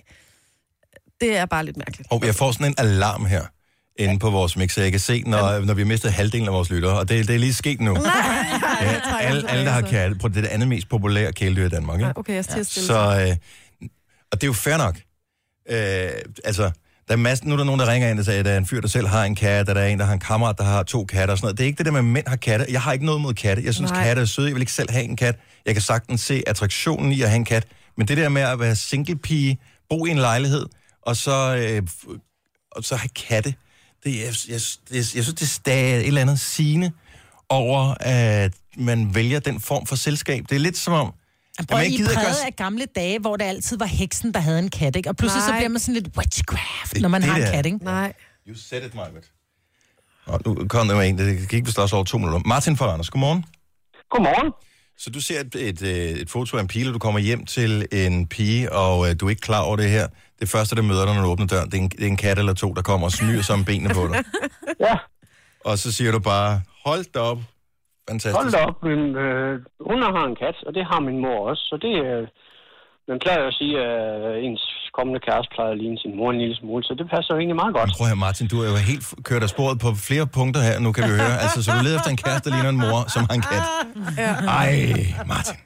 det er bare lidt mærkeligt. Og jeg får sådan en alarm her inde på vores mixer. Jeg kan se, når, når vi har mistet halvdelen af vores lyttere, og det, det er lige sket nu. Nej, ja, alle, alle, der har katte, på det det andet mest populære kæledyr i Danmark. Ikke? Okay, jeg skal stille. Så, øh, og det er jo fair nok. Øh, altså, der er masse, nu er der nogen, der ringer ind og siger, at der er en fyr, der selv har en kat, og der er en, der har en kammerat, der har to katte og sådan noget. Det er ikke det der med, at mænd har katte. Jeg har ikke noget mod katte. Jeg synes, katte er søde. Jeg vil ikke selv have en kat. Jeg kan sagtens se attraktionen i at have en kat. Men det der med at være single-pige, bo i en lejlighed, og så, øh, og så have katte, det, jeg, jeg, jeg, jeg synes, det er et eller andet sigende over, at man vælger den form for selskab. Det er lidt som om... Prøv, I er præget af gamle dage, hvor det altid var heksen, der havde en kat, ikke? Og pludselig Nej. så bliver man sådan lidt witchcraft, det, når man det har en kat, ikke? Nej. You said it, Margaret. Og nu kom der med en, det kan ikke bestå over to minutter. Martin fra Randers, godmorgen. Godmorgen. Så du ser et, et, et foto af en pige, og du kommer hjem til en pige, og uh, du er ikke klar over det her. Det første, der møder dig, når du åbner døren, det er en, det er en kat eller to, der kommer og smyger sig om benene på dig. Ja. Og så siger du bare, hold da op. Fantastisk. Hold da op, men øh, hun har en kat, og det har min mor også. Så det, øh, man plejer jo at sige, at øh, ens kommende kæreste plejer at ligne sin mor en lille smule, så det passer jo egentlig meget godt. Men prøv her, Martin, du er jo helt kørt af sporet på flere punkter her, nu kan vi høre. Altså, så du leder efter en kæreste, der ligner en mor, som har en kat. Ja. Ej, Martin.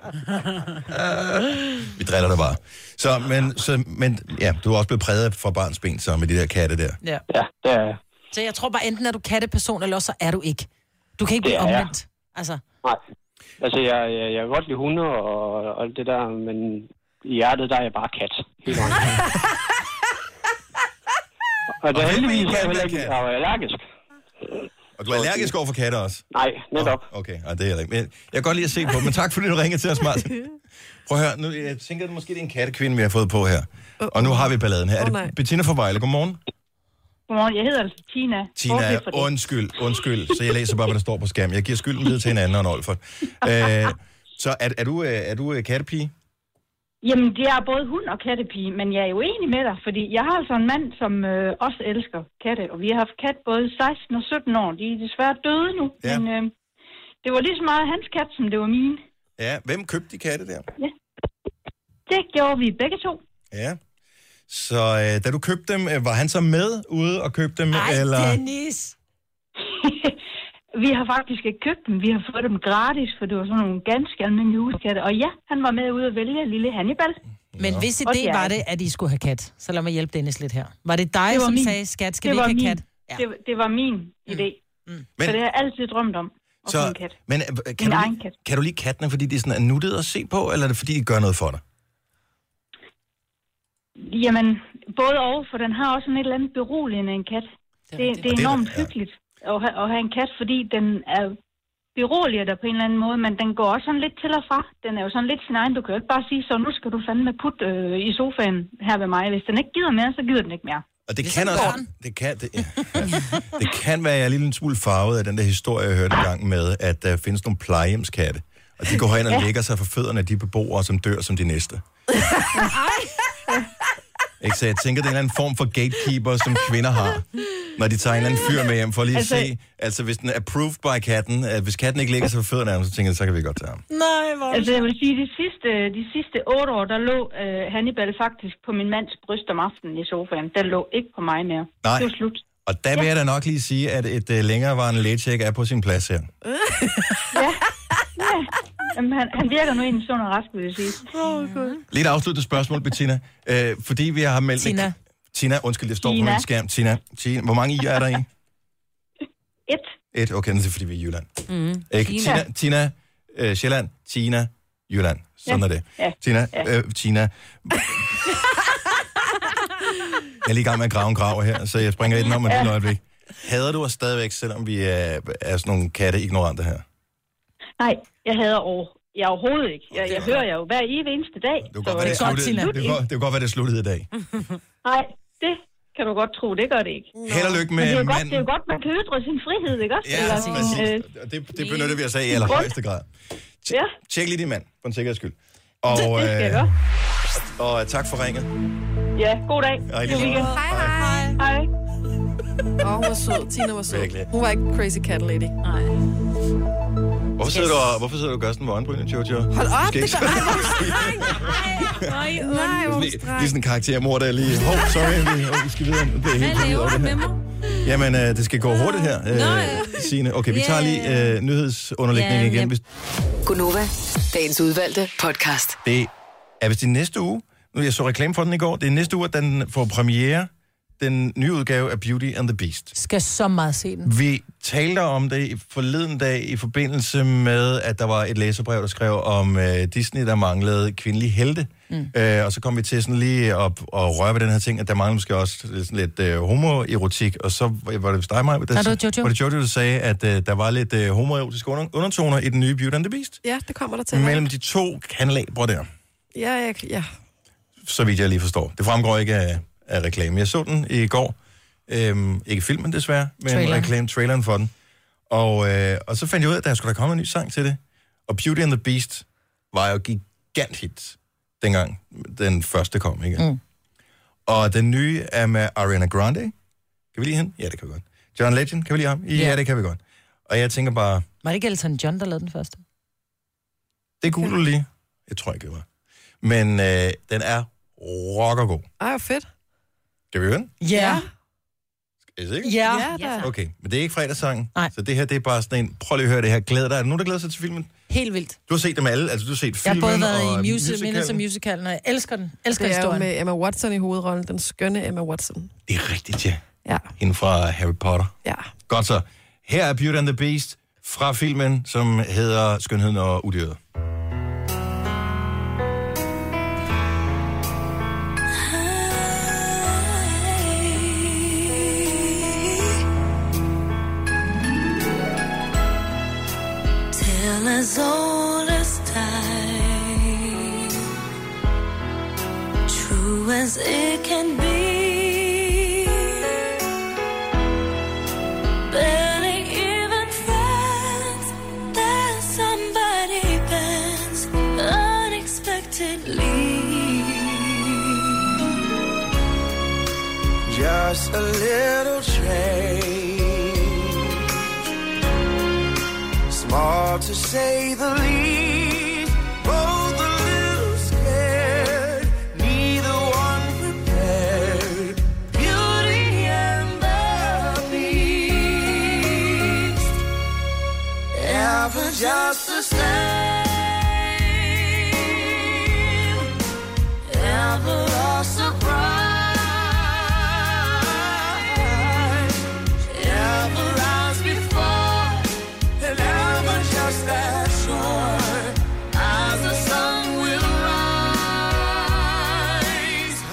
Vi driller dig bare. Så, men, så, men ja, du er også blevet præget fra barns ben, så med de der katte der. Ja, ja det er jeg. Så jeg tror bare, enten er du katteperson, eller så er du ikke. Du kan ikke blive omvendt. Altså. Nej. Altså, jeg, jeg, jeg kan godt lide hunde og, og det der, men i hjertet, der er jeg bare kat. Helt og det er heldigvis er jeg heller ikke jeg er allergisk. Og du er allergisk over for katte også? Nej, netop. Oh, okay, ah, det er jeg ikke. Men jeg kan godt lide at se på, men tak fordi du ringede til os, Martin. Prøv at høre, nu, jeg tænker, at måske det er en kattekvinde, vi har fået på her. Og nu har vi balladen her. Er det Bettina fra Vejle? Godmorgen. Godmorgen, jeg hedder altså Tina. Tina, undskyld, undskyld, så jeg læser bare, hvad der står på skærmen. Jeg giver skylden videre til en anden og en Olfert. Øh, så er, er du, er du kattepige? Jamen, det er både hund og kattepige, men jeg er jo enig med dig, fordi jeg har altså en mand, som øh, også elsker katte, og vi har haft kat både seksten og sytten år. De er desværre døde nu, ja. men øh, det var lige så meget hans kat, som det var mine. Ja, hvem købte de katte der? Ja, det gjorde vi begge to. Ja. Så øh, da du købte dem, var han så med ude og købte dem? Ej, eller? Dennis! Vi har faktisk ikke købt dem. Vi har fået dem gratis, for det var sådan nogle ganske almindelige huskatte. Og ja, han var med ude at vælge lille Hannibal. Men hvis idé var det, at I skulle have kat, så lad mig hjælpe Dennis lidt her. Var det dig, det var som min. sagde, skat, skal det vi ikke have kat? Ja. Det, det var min idé. Mm. Mm. Så det har jeg altid drømt om. Så, kat. Men kan du, lide, kat. kan du lide kattene, fordi de sådan er nuttede at se på, eller er det fordi, de gør noget for dig? Jamen, både og, for den har også en et eller andet beroligende en kat. Det, det, det er enormt det, ja. hyggeligt at have, at have en kat, fordi den er beroliger dig på en eller anden måde, men den går også sådan lidt til og fra. Den er jo sådan lidt sin egen. Du kan jo ikke bare sige, så nu skal du fandme putte øh, i sofaen her ved mig. Hvis den ikke gider mere, så gider den ikke mere. Og det, det kan også, det kan, det, ja, det kan være, at jeg er lidt en smule farvet af den der historie, jeg hørte en gang med, at der findes nogle plejehjemskatte. Og de går hen og ja. lægger sig for fødderne af de beboere, som dør som de næste. Ikke, så jeg tænker, det er en eller anden form for gatekeeper, som kvinder har, når de tager en eller anden fyr med hjem, for lige altså, at se, altså hvis den er approved by katten, at hvis katten ikke ligger sig for fødderne af ham, så tænker jeg, så kan vi godt tage ham. Nej, hvor altså jeg vil sige, de sidste, de sidste otte år, der lå uh, Hannibal faktisk på min mands bryst om aftenen i sofaen. Der lå ikke på mig mere. Nej. Det var slut. Og der vil ja. jeg da nok lige sige, at et uh, længerevarende lægetjek er på sin plads her. Ja. Ja. Jamen, han, han virker nu egentlig sund og rask, vil jeg sige. Oh, God. Lidt afsluttet spørgsmål, Bettina. Øh, fordi vi har meldt... Tina. Tina, undskyld, det står Tina. på min skærm. Tina. Tina. Hvor mange i er der i? Et. Et, okay, det er fordi vi er i Jylland. Mm. Ikke? Tina, Tina øh, Sjælland, Tina, Jylland. Sådan ja. er det. Ja. Tina, ja. øh, Tina. Jeg er lige i gang med at grave en grav her, så jeg springer i den om et ja. lille øjeblik. Hader du os stadigvæk, selvom vi er, er sådan nogle katte-ignorante her? Nej, jeg hader over. Jeg overhovedet ikke. Jeg, jeg hører jer jo hver evig eneste dag. Det kan godt, det det godt være, det sluttede i dag. Nej, det kan du godt tro. Det gør det ikke. Held og lykke med det er manden. Godt, det er jo godt, man kan ytre sin frihed, ikke også? Ja, Eller, præcis. Øh, det, det benytter vi os af i allerhøjeste grad. T- ja. Tjek lige din mand, for en sikkerheds skyld. Og, det, det skal jeg gøre. Og tak for ringet. Ja, god dag. Hej, hej. Hej. Hej. Åh, hun var sød. Tina var sød. Virkelig. Hun var ikke crazy cat lady. Nej. Hvorfor sidder, du, og, hvorfor sidder du og gør sådan med øjenbrynene, Jojo? Hold op, det gør jeg. Nej, nej, hvor lige, lige sådan en karaktermor, der lige... Hov, oh, sorry, vi, oh, vi skal videre. Det er helt Hvad laver du med mig? Jamen, øh, det skal gå hurtigt her, øh, Signe. Okay, vi tager lige øh, nyhedsunderlægningen yeah, igen. Yeah. Gunova, dagens udvalgte podcast. Det er vist i næste uge. Nu jeg så reklame for den i går. Det er næste uge, at den får premiere den nye udgave af Beauty and the Beast. Skal så meget se den. Vi talte om det forleden dag i forbindelse med, at der var et læserbrev, der skrev om øh, Disney, der manglede kvindelige helte. Mm. Øh, og så kom vi til sådan lige op og røre ved den her ting, at der manglede måske også sådan lidt øh, homoerotik. Og så var det dig, Maja, der, Er det Jojo? var det Jojo, der sagde, at øh, der var lidt øh, homoerotiske under, undertoner i den nye Beauty and the Beast. Ja, det kommer der til. Mellem de to kanalaber der. Ja, ja, ja. Så vidt jeg lige forstår. Det fremgår ikke af, af reklame. Jeg så den i går. Øhm, ikke filmen desværre, men Trailer. reklame, traileren for den. Og, øh, og så fandt jeg ud af, at der skulle der komme en ny sang til det. Og Beauty and the Beast var jo gigant hit, dengang den første kom, ikke? Mm. Og den nye er med Ariana Grande. Kan vi lide hende? Ja, det kan vi godt. John Legend, kan vi lide ham? Ja, yeah. Det kan vi godt. Og jeg tænker bare... Var det ikke Elton John, der lavede den første? Det kunne du lige. Jeg tror ikke, det var. Men øh, den er rockergod. Ej, fedt. Skal vi høre den? Ja. Er det sikkert? Ja. Ja, Okay, men det er ikke fredagssangen. Nej. Så det her, det er bare sådan en... Prøv lige at høre det her. Glæder dig. Er der nogen, der glæder sig til filmen? Helt vildt. Du har set dem alle. Altså, du har set Jeg filmen har både været og i music, Minutes of Musicalen, og jeg elsker den. Elsker Det er jo historien. med Emma Watson i hovedrollen. Den skønne Emma Watson. Det er rigtigt, ja. Ja. Hende fra Harry Potter. Ja. Godt så. Her er Beauty and the Beast fra filmen, som hedder Skønheden og Udyret. As old as time, true as it can be, barely even friends, there's somebody bends unexpectedly. Just a little change, small to say the least, both a little scared, neither one prepared. Beauty and the Beast, ever just the same, ever a surprise, ever as before, and ever just as sure as the sun will rise. Oh,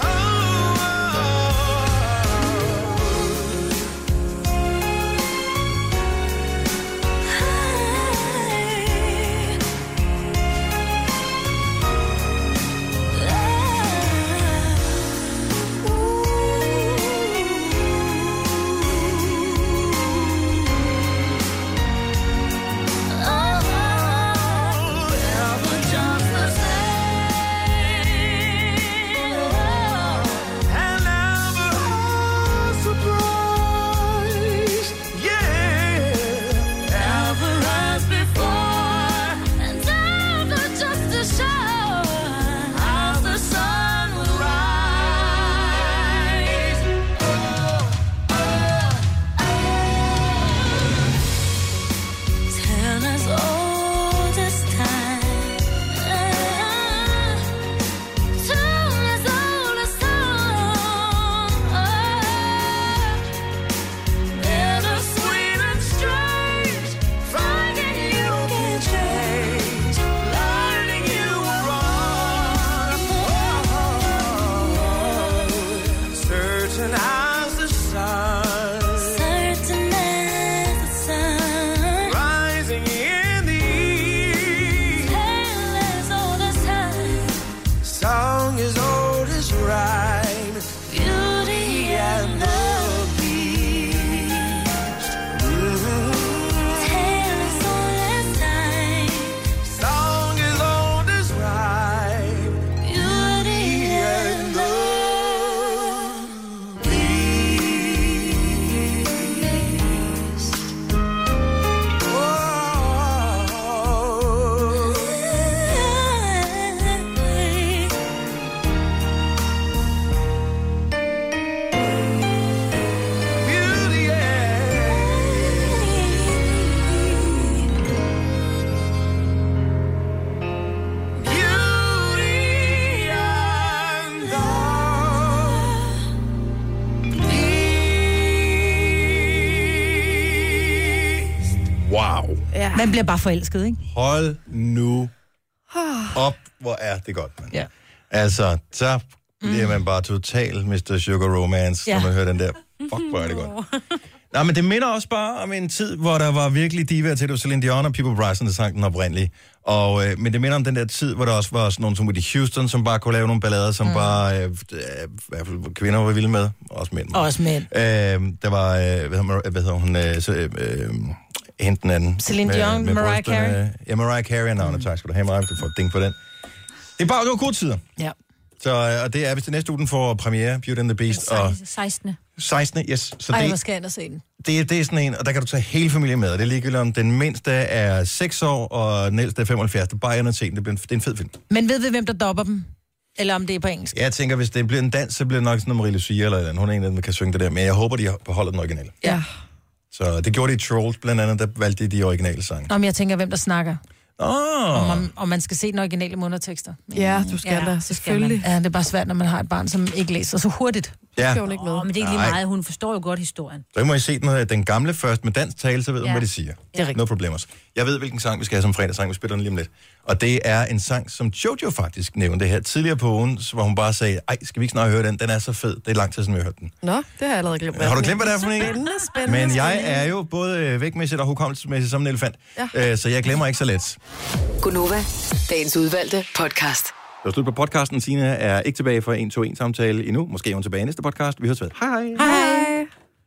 Man bliver bare forelsket, ikke? Hold nu op, hvor er det godt, mand. Ja. Altså, så bliver man bare total mister Sugar Romance, ja. Når man hører den der. Fuck, hvor er det godt. Nej, men det minder også bare om en tid, hvor der var virkelig divaer til. Det var Celine Dion og People Bryson, der sang den oprindeligt. Og, øh, men det minder om den der tid, hvor der også var sådan nogle som Whitney Houston, som bare kunne lave nogle ballader, som mm. bare, øh, i hvert fald kvinder var vilde med. Også mænd. Også mænd. Øh, der var, øh, hvad, hedder, hvad hedder hun, øh, så, øh, henten af den. Celine Dion, med, med Mariah Carey. Øh, ja, Mariah Carey er navnet, tak skal du have, Mariah, du får et ding for den. Det er bare, det var gode tider. Ja. Så, og det er, hvis det næste uge, den får premiere, Beauty and the Beast. Og sekstende sekstende, yes. Så Ej, det, hvor skal jeg ind og se den? Det, det er sådan en, og der kan du tage hele familien med. Og det er ligegyldigt om den mindste er seks år, og den ældste er femoghalvfjerds. Det er bare ind og se den. Det, det er en fed film. Men ved vi, hvem der dopper dem? Eller om det er på engelsk? Jeg tænker, hvis det bliver en dans, så bliver det nok sådan noget Marie Lucia eller noget. Hun er en af dem, der kan synge det der. Men jeg håber, de beholder den originale. Ja. Så det gjorde de i Trolls, blandt andet, der valgte de de originale sange. Nå, men jeg tænker, hvem der snakker. Oh. Og, man, og man skal se den originale med undertekster. Ja, du skal ja, da, selvfølgelig. Ja, det er bare svært, når man har et barn, som ikke læser så hurtigt. Ja. Hun ikke med. Oh, men det er ikke lige meget. Hun forstår jo godt historien. Så må I se den, den gamle først med dansk tale, så ved du, ja. Hvad de siger. Det er rigtigt. No problemer. Jeg ved, hvilken sang vi skal have som fredagssang. Vi spiller den lige om lidt. Og det er en sang, som Jojo faktisk nævnte her tidligere på ugen, hvor hun bare sagde, ej, skal vi ikke snart høre den? Den er så fed. Det er lang tid siden, vi har hørt den. Nå, det har jeg allerede glemt. Har du glemt, hvad det er for en? Spændende, spændende. Men jeg er jo både vægtmæssigt og hukommelsesmæssigt som en elefant. Ja. Så jeg glemmer ikke så let. Gunova, dagens udvalgte podcast. Det var slut på podcasten. Signe er ikke tilbage for en to en samtale endnu. Måske er hun tilbage i næste podcast. Vi høres ved. Hej hej. Hej.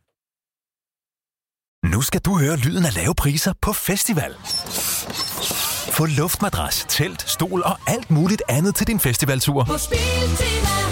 Nu skal du høre lyden af lave priser på festival. Få luftmadras, telt, stol og alt muligt andet til din festivaltur. På Spiltema.